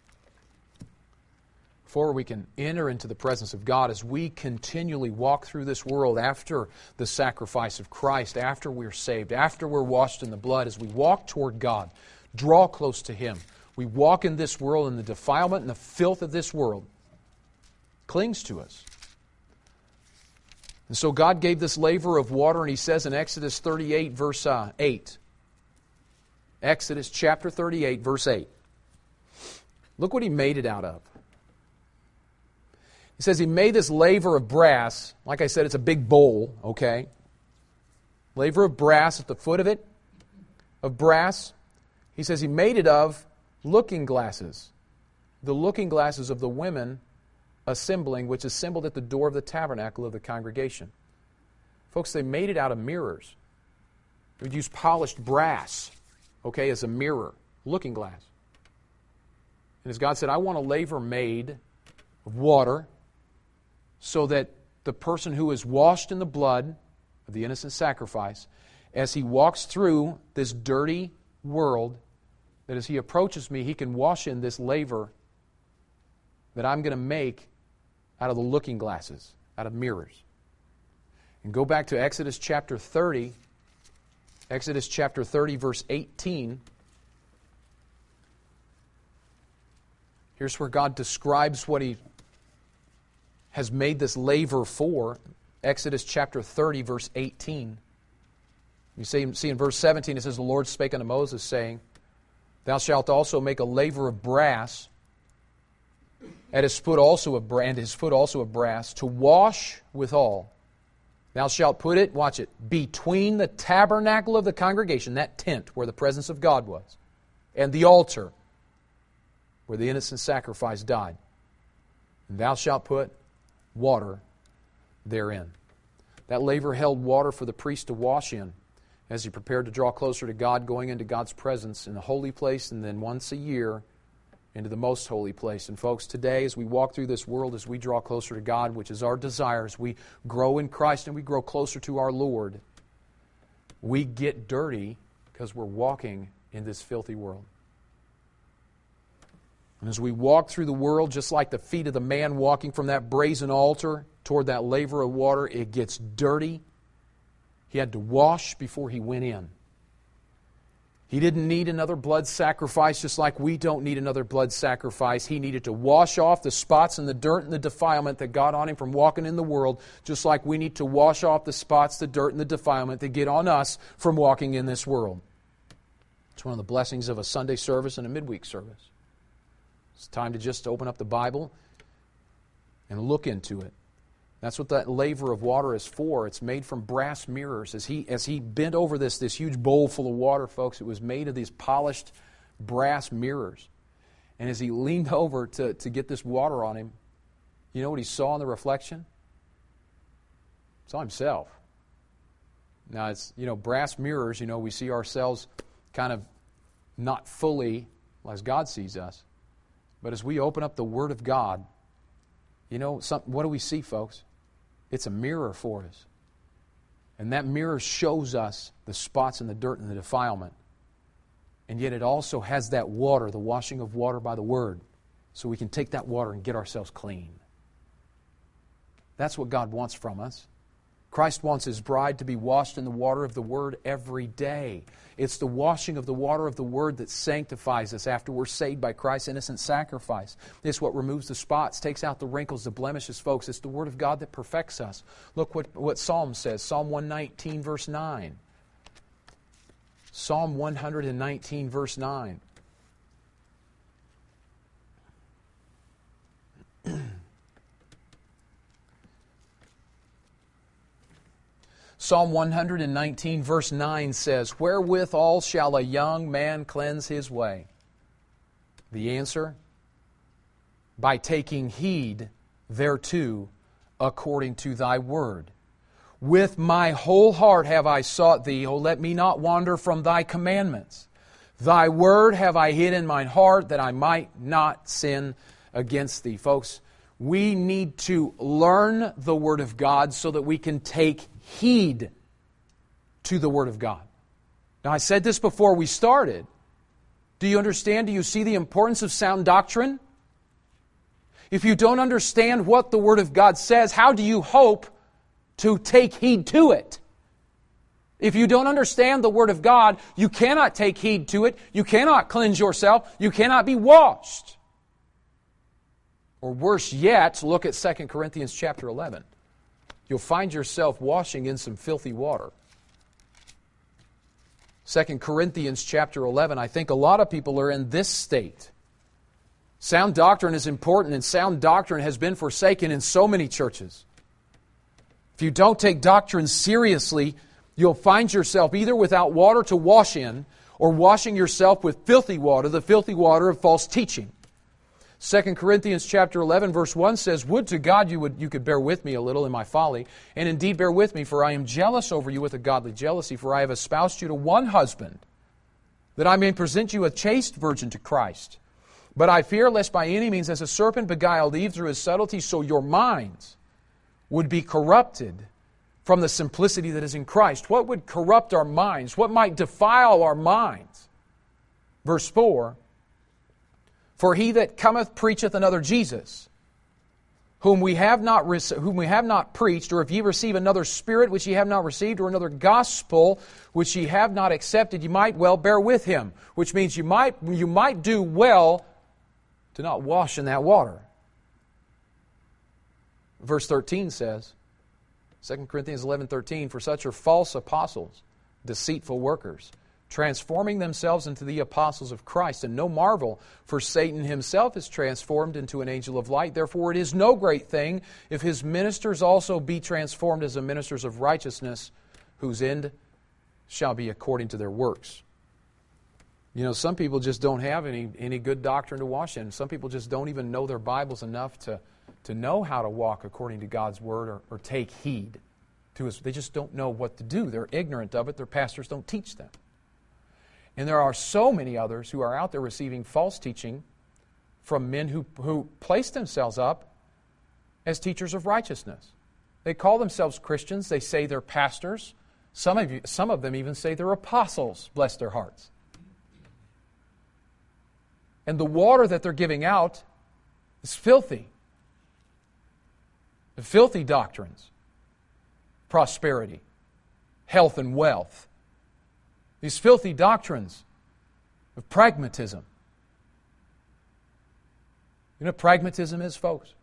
Before we can enter into the presence of God, as we continually walk through this world after the sacrifice of Christ, after we're saved, after we're washed in the blood, as we walk toward God, draw close to Him. We walk in this world, and the defilement and the filth of this world clings to us. And so God gave this laver of water, and He says in Exodus 38, verse 8, Exodus chapter 38, verse 8. Look what He made it out of. He says He made this laver of brass. Like I said, it's a big bowl, okay? Laver of brass at the foot of it, of brass. He says He made it of looking glasses. The looking glasses of the women assembling, which assembled at the door of the tabernacle of the congregation. Folks, they made it out of mirrors. They would use polished brass, okay, as a mirror, looking glass. And as God said, I want a laver made of water so that the person who is washed in the blood of the innocent sacrifice, as he walks through this dirty world, that as he approaches me, he can wash in this laver that I'm going to make out of the looking glasses, out of mirrors. And go back to Exodus chapter 30, Exodus chapter 30, verse 18. Here's where God describes what He has made this laver for. Exodus chapter 30, verse 18. You see in verse 17, it says, the Lord spake unto Moses, saying, Thou shalt also make a laver of brass, and his foot also of brass, to wash withal. Thou shalt put it, watch it, between the tabernacle of the congregation, that tent where the presence of God was, and the altar where the innocent sacrifice died. And thou shalt put water therein. That laver held water for the priest to wash in as he prepared to draw closer to God, going into God's presence in the holy place, and then once a year into the most holy place. And folks, today as we walk through this world, as we draw closer to God, which is our desire, as we grow in Christ and we grow closer to our Lord, we get dirty because we're walking in this filthy world. And as we walk through the world, just like the feet of the man walking from that brazen altar toward that laver of water, it gets dirty. He had to wash before he went in. He didn't need another blood sacrifice, just like we don't need another blood sacrifice. He needed to wash off the spots and the dirt and the defilement that got on Him from walking in the world, just like we need to wash off the spots, the dirt, and the defilement that get on us from walking in this world. It's one of the blessings of a Sunday service and a midweek service. It's time to just open up the Bible and look into it. That's what that laver of water is for. It's made from brass mirrors. As he bent over this huge bowl full of water, folks, it was made of these polished brass mirrors. And as he leaned over to get this water on him, you know what he saw in the reflection? He saw himself. Now, it's, brass mirrors, we see ourselves kind of not fully as God sees us. But as we open up the Word of God, what do we see, folks? It's a mirror for us. And that mirror shows us the spots and the dirt and the defilement. And yet it also has that water, the washing of water by the Word, so we can take that water and get ourselves clean. That's what God wants from us. Christ wants His bride to be washed in the water of the Word every day. It's the washing of the water of the Word that sanctifies us after we're saved by Christ's innocent sacrifice. It's what removes the spots, takes out the wrinkles, the blemishes, folks. It's the Word of God that perfects us. Look what Psalm says, Psalm 119, verse 9. Psalm 119, verse 9. Psalm 119, verse 9 says, "Wherewithal shall a young man cleanse his way?" The answer? By taking heed thereto according to thy word. With my whole heart have I sought thee, O let me not wander from thy commandments. Thy word have I hid in mine heart, that I might not sin against thee. Folks, we need to learn the Word of God so that we can take heed to the Word of God. Now, I said this before we started. Do you understand? Do you see the importance of sound doctrine? If you don't understand what the Word of God says, how do you hope to take heed to it? If you don't understand the Word of God, you cannot take heed to it. You cannot cleanse yourself. You cannot be washed. Or worse yet, look at 2 Corinthians chapter 11. You'll find yourself washing in some filthy water. 2 Corinthians chapter 11, I think a lot of people are in this state. Sound doctrine is important, and sound doctrine has been forsaken in so many churches. If you don't take doctrine seriously, you'll find yourself either without water to wash in, or washing yourself with filthy water, the filthy water of false teaching. 2 Corinthians chapter 11, verse 1 says, "Would to God you could bear with me a little in my folly, and indeed bear with me, for I am jealous over you with a godly jealousy, for I have espoused you to one husband, that I may present you a chaste virgin to Christ. But I fear lest by any means, as a serpent beguiled Eve through his subtlety, so your minds would be corrupted from the simplicity that is in Christ." What would corrupt our minds? What might defile our minds? Verse 4, "For he that cometh preacheth another Jesus, whom we have not preached, or if ye receive another spirit which ye have not received, or another gospel which ye have not accepted, ye might well bear with him." Which means you might do well to not wash in that water. Verse 13 says, 2 Corinthians 11:13, "For such are false apostles, deceitful workers, transforming themselves into the apostles of Christ. And no marvel, for Satan himself is transformed into an angel of light. Therefore it is no great thing if his ministers also be transformed as the ministers of righteousness, whose end shall be according to their works." Some people just don't have any good doctrine to wash in. Some people just don't even know their Bibles enough to know how to walk according to God's Word or take heed to us. They just don't know what to do. They're ignorant of it. Their pastors don't teach them. And there are so many others who are out there receiving false teaching from men who place themselves up as teachers of righteousness. They call themselves Christians. They say they're pastors. Some of them even say they're apostles, bless their hearts. And the water that they're giving out is filthy. The filthy doctrines. Prosperity, health and wealth. These filthy doctrines of pragmatism. You know what pragmatism is, folks?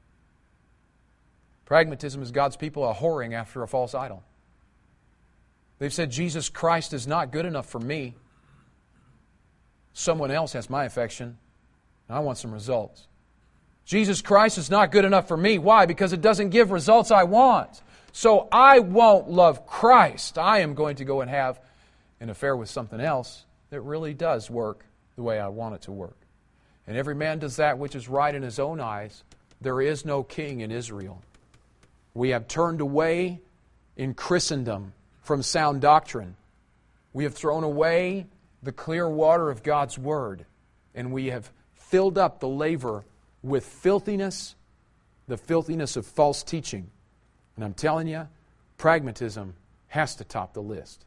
Pragmatism is God's people are whoring after a false idol. They've said, Jesus Christ is not good enough for me. Someone else has my affection, and I want some results. Jesus Christ is not good enough for me. Why? Because it doesn't give results I want. So I won't love Christ. I am going to go and have an affair with something else that really does work the way I want it to work. And every man does that which is right in his own eyes. There is no king in Israel. We have turned away in Christendom from sound doctrine. We have thrown away the clear water of God's Word, and we have filled up the laver with filthiness, the filthiness of false teaching. And I'm telling you, pragmatism has to top the list.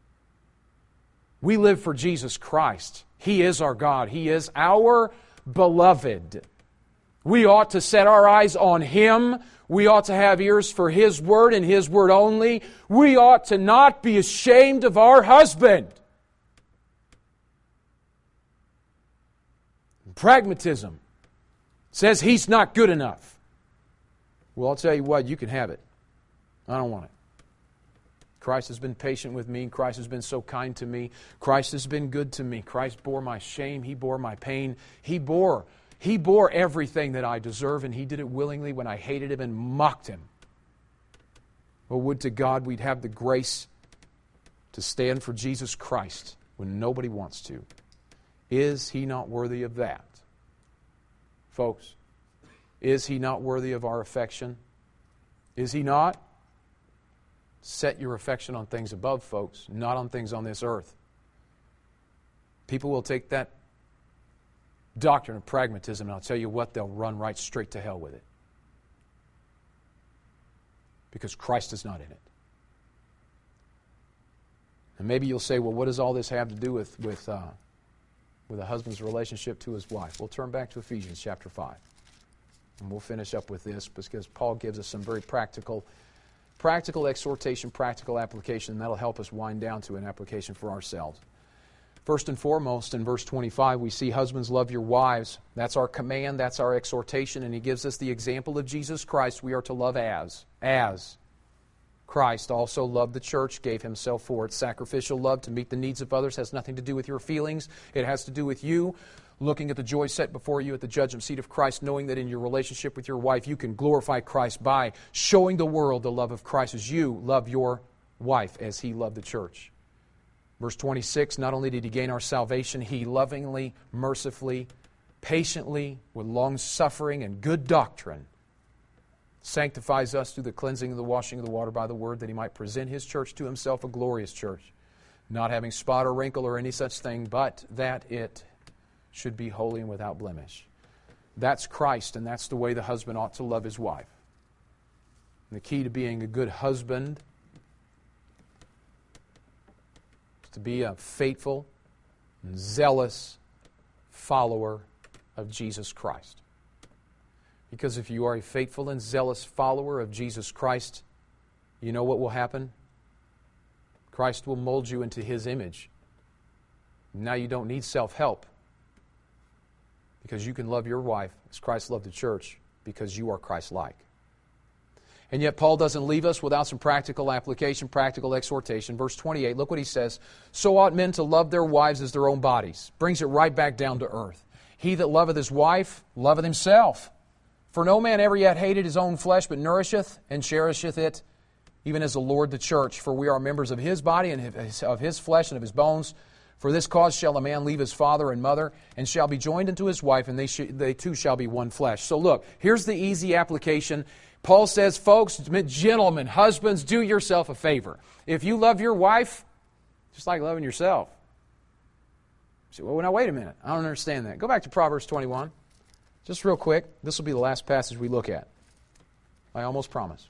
We live for Jesus Christ. He is our God. He is our beloved. We ought to set our eyes on Him. We ought to have ears for His Word and His Word only. We ought to not be ashamed of our husband. Pragmatism says he's not good enough. Well, I'll tell you what, you can have it. I don't want it. Christ has been patient with me. Christ has been so kind to me. Christ has been good to me. Christ bore my shame. He bore my pain. He bore everything that I deserve, and He did it willingly when I hated Him and mocked Him. Oh, would to God we'd have the grace to stand for Jesus Christ when nobody wants to. Is He not worthy of that? Folks, is He not worthy of our affection? Is He not? Set your affection on things above, folks, not on things on this earth. People will take that doctrine of pragmatism, and I'll tell you what, they'll run right straight to hell with it. Because Christ is not in it. And maybe you'll say, well, what does all this have to do with a husband's relationship to his wife? We'll turn back to Ephesians chapter 5. And we'll finish up with this because Paul gives us some very practical exhortation, practical application, and that'll help us wind down to an application for ourselves. First and foremost, in verse 25, we see husbands, love your wives. That's our command, that's our exhortation, and he gives us the example of Jesus Christ we are to love as Christ also loved the church, gave Himself for it. Sacrificial love to meet the needs of others has nothing to do with your feelings. It has to do with you looking at the joy set before you at the judgment seat of Christ, knowing that in your relationship with your wife you can glorify Christ by showing the world the love of Christ as you love your wife as He loved the church. Verse 26, not only did He gain our salvation, He lovingly, mercifully, patiently, with long-suffering and good doctrine, sanctifies us through the cleansing of the washing of the water by the Word, that He might present His church to Himself a glorious church, not having spot or wrinkle or any such thing, but that it should be holy and without blemish. That's Christ, and that's the way the husband ought to love his wife. And the key to being a good husband is to be a faithful and zealous follower of Jesus Christ. Because if you are a faithful and zealous follower of Jesus Christ, you know what will happen? Christ will mold you into His image. Now you don't need self-help, because you can love your wife as Christ loved the church, because you are Christ-like. And yet Paul doesn't leave us without some practical application, practical exhortation. Verse 28, look what he says. So ought men to love their wives as their own bodies. Brings it right back down to earth. He that loveth his wife loveth himself. For no man ever yet hated his own flesh, but nourisheth and cherisheth it, even as the Lord the church. For we are members of His body and of His flesh and of His bones. For this cause shall a man leave his father and mother, and shall be joined unto his wife, and they two shall be one flesh. So look, here's the easy application. Paul says, folks, gentlemen, husbands, do yourself a favor. If you love your wife, just like loving yourself. You say, well, now wait a minute. I don't understand that. Go back to Proverbs 21. Just real quick. This will be the last passage we look at. I almost promise.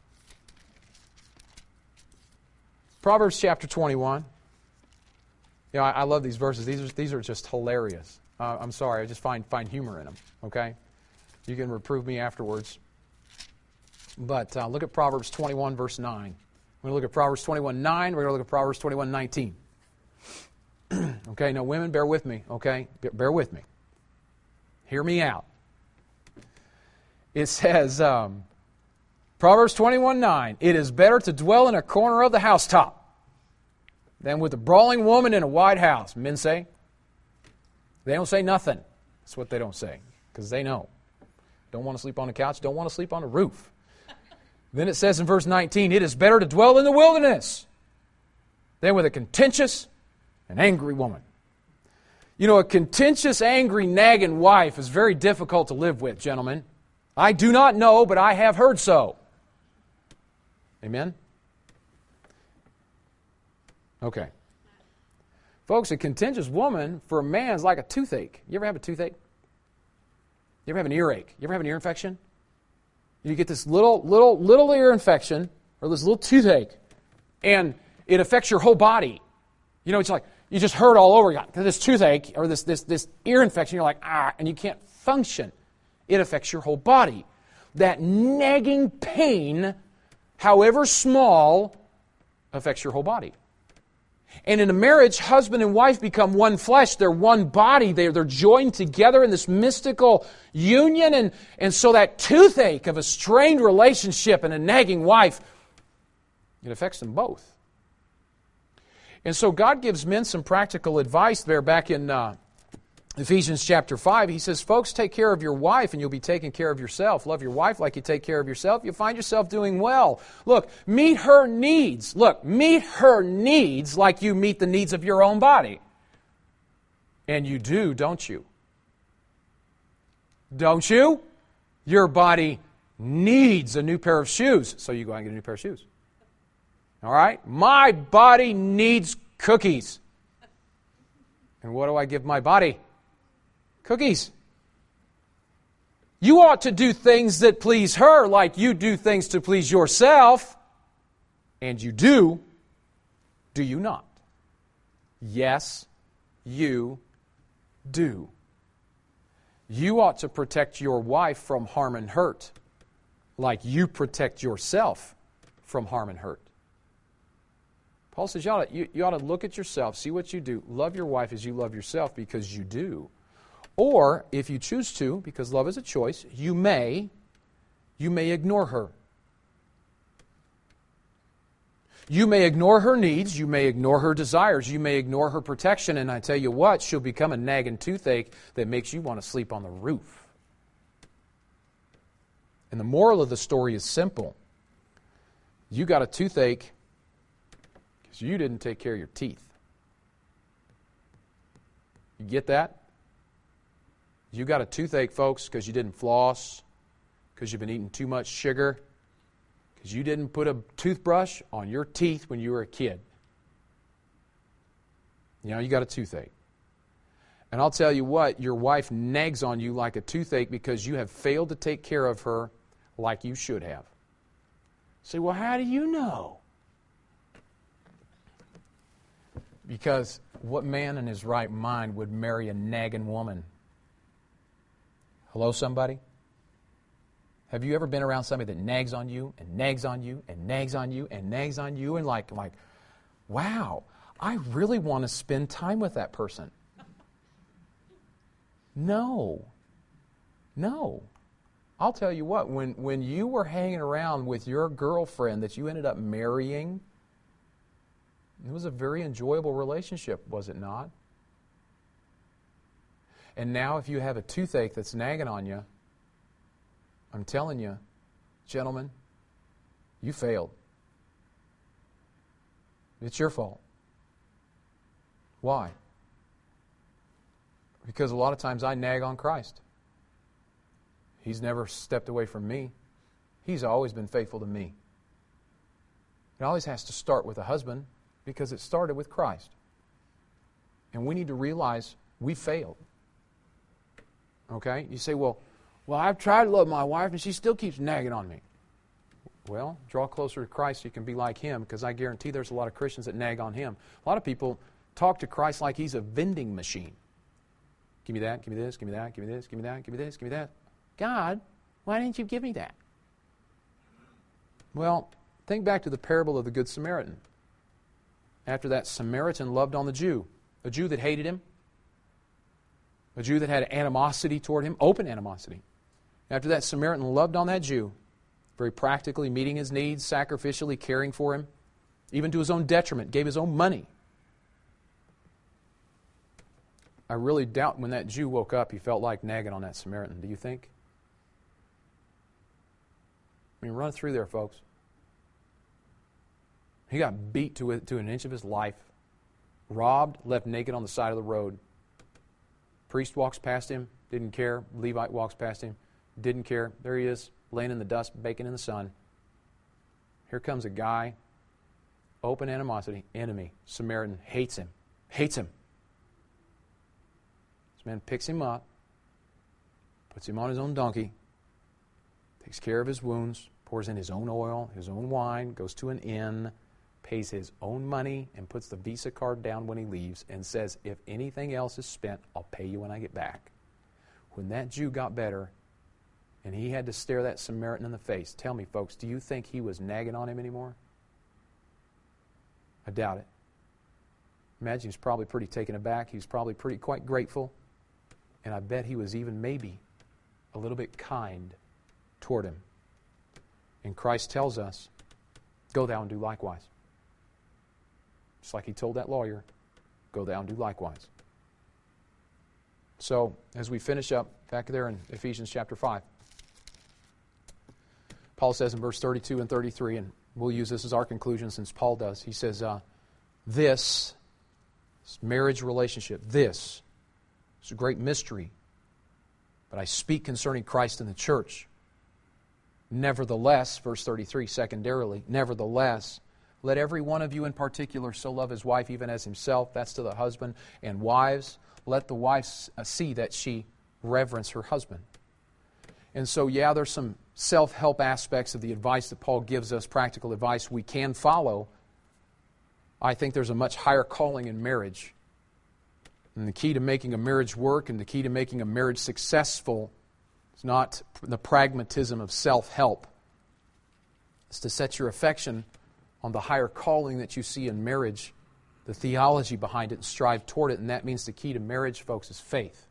Proverbs chapter 21. You know, I love these verses. These are just hilarious. I'm sorry, I just find humor in them, okay? You can reprove me afterwards. But look at Proverbs 21, verse 9. We're going to look at Proverbs 21:9. We're going to look at Proverbs 21:19. Okay, now women, bear with me, okay? Bear with me. Hear me out. It says, Proverbs 21:9, it is better to dwell in a corner of the housetop than with a brawling woman in a wide house. Men say? They don't say nothing. That's what they don't say, because they know. Don't want to sleep on the couch, don't want to sleep on the roof. Then it says in verse 19, it is better to dwell in the wilderness than with a contentious and angry woman. You know, a contentious, angry, nagging wife is very difficult to live with, gentlemen. I do not know, but I have heard so. Amen? Okay. Folks, a contentious woman for a man is like a toothache. You ever have a toothache? You ever have an earache? You ever have an ear infection? You get this little ear infection or this little toothache, and it affects your whole body. You know, it's like you just hurt all over. You got this toothache or this ear infection. You're like, and you can't function. It affects your whole body. That nagging pain, however small, affects your whole body. And in a marriage, husband and wife become one flesh. They're one body. They're joined together in this mystical union. And so that toothache of a strained relationship and a nagging wife, it affects them both. And so God gives men some practical advice there back in Ephesians chapter 5. He says, folks, take care of your wife and you'll be taking care of yourself. Love your wife like you take care of yourself. You'll find yourself doing well. Look, meet her needs. Look, meet her needs like you meet the needs of your own body. And you do, don't you? Don't you? Your body needs a new pair of shoes. So you go out and get a new pair of shoes. All right? My body needs cookies. And what do I give my body? Cookies. You ought to do things that please her like you do things to please yourself. And you do you not? Yes, you do. You ought to protect your wife from harm and hurt like you yourself from harm and hurt. Paul says you ought to look at yourself, see what you do. Love your wife as you love yourself because you do. Or, if you choose to, because love is a choice, you may ignore her. You may ignore her needs, you may ignore her desires, you may ignore her protection, and I tell you what, she'll become a nagging toothache that makes you want to sleep on the roof. And the moral of the story is simple. You got a toothache because you didn't take care of your teeth. You get that? You got a toothache, folks, because you didn't floss, because you've been eating too much sugar, because you didn't put a toothbrush on your teeth when you were a kid. You know, you got a toothache. And I'll tell you what, your wife nags on you like a toothache because you have failed to take care of her like you should have. Say, well, how do you know? Because what man in his right mind would marry a nagging woman? Hello, somebody? Have you ever been around somebody that nags on you and nags on you and nags on you and nags on you and like, wow, I really want to spend time with that person? No. I'll tell you what, when you were hanging around with your girlfriend that you ended up marrying, it was a very enjoyable relationship, was it not? And now if you have a toothache that's nagging on you, I'm telling you, gentlemen, you failed. It's your fault. Why? Because a lot of times I nag on Christ. He's never stepped away from me. He's always been faithful to me. It always has to start with a husband because it started with Christ. And we need to realize we failed. Okay? You say, well, I've tried to love my wife and she still keeps nagging on me. Well, draw closer to Christ so you can be like Him, because I guarantee there's a lot of Christians that nag on Him. A lot of people talk to Christ like He's a vending machine. Give me that, give me this, give me that, give me this, give me that, give me this, give me that. God, why didn't you give me that? Well, think back to the parable of the Good Samaritan. After that Samaritan loved on the Jew, A Jew that hated him. A Jew that had animosity toward him, open animosity. After that, Samaritan loved on that Jew, very practically meeting his needs, sacrificially caring for him, even to his own detriment, gave his own money. I really doubt when that Jew woke up, he felt like nagging on that Samaritan. Do you think? I mean, run through there, folks. He got beat to an inch of his life, robbed, left naked on the side of the road. Priest walks past him, didn't care. Levite walks past him, didn't care. There he is, laying in the dust, baking in the sun. Here comes a guy, open animosity, enemy, Samaritan, hates him. This man picks him up, puts him on his own donkey, takes care of his wounds, pours in his own oil, his own wine, goes to an inn, pays his own money, and puts the Visa card down when he leaves and says, if anything else is spent, I'll pay you when I get back. When that Jew got better and he had to stare that Samaritan in the face, tell me, folks, do you think he was nagging on him anymore? I doubt it. Imagine he was probably pretty taken aback. He was probably quite grateful. And I bet he was even maybe a little bit kind toward him. And Christ tells us, go thou and do likewise. Just like he told that lawyer, go thou and do likewise. So, as we finish up back there in Ephesians chapter 5, Paul says in verse 32 and 33, and we'll use this as our conclusion since Paul does, he says, this marriage relationship, this is a great mystery, but I speak concerning Christ and the church. Nevertheless, verse 33, secondarily, nevertheless, let every one of you in particular so love his wife even as himself. That's to the husband. And wives, let the wife see that she reverence her husband. And so, yeah, there's some self-help aspects of the advice that Paul gives us, practical advice we can follow. I think there's a much higher calling in marriage. And the key to making a marriage work and the key to making a marriage successful is not the pragmatism of self-help. It's to set your affection on the higher calling that you see in marriage, the theology behind it, and strive toward it. And that means the key to marriage, folks, is faith.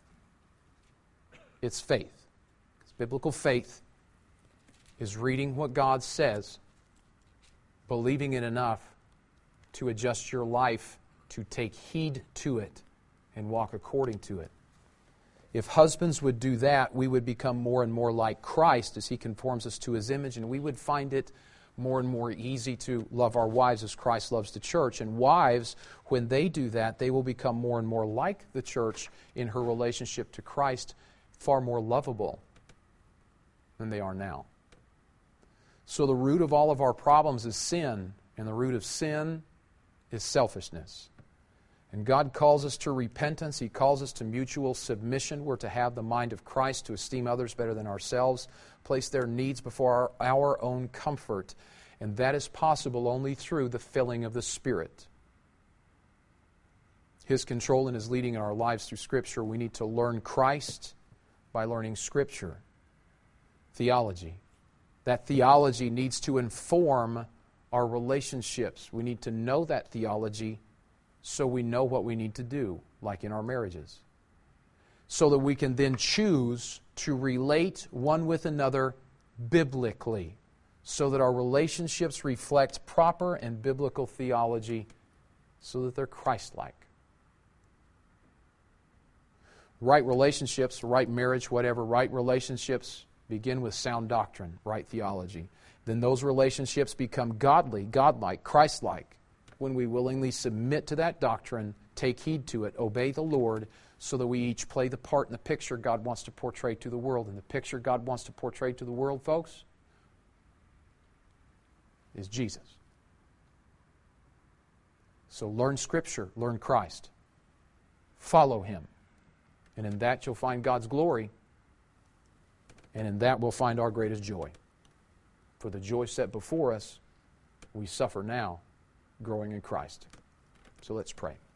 It's faith. It's biblical faith is reading what God says, believing it enough to adjust your life to take heed to it and walk according to it. If husbands would do that, we would become more and more like Christ as He conforms us to His image, and we would find it more and more easy to love our wives as Christ loves the church. And wives, when they do that, they will become more and more like the church in her relationship to Christ, far more lovable than they are now. So the root of all of our problems is sin, and the root of sin is selfishness. And God calls us to repentance. He calls us to mutual submission. We're to have the mind of Christ, to esteem others better than ourselves, place their needs before our own comfort. And that is possible only through the filling of the Spirit. His control and His leading in our lives through Scripture. We need to learn Christ by learning Scripture. Theology. That theology needs to inform our relationships. We need to know that theology so we know what we need to do, like in our marriages. So that we can then choose to relate one with another biblically, so that our relationships reflect proper and biblical theology, so that they're Christ-like. Right relationships, right marriage, whatever, right relationships begin with sound doctrine, right theology. Then those relationships become godly, godlike, Christ-like, when we willingly submit to that doctrine, take heed to it, obey the Lord, so that we each play the part in the picture God wants to portray to the world. And the picture God wants to portray to the world, folks, is Jesus. So learn Scripture, learn Christ. Follow Him. And in that you'll find God's glory. And in that we'll find our greatest joy. For the joy set before us, we suffer now, growing in Christ. So let's pray.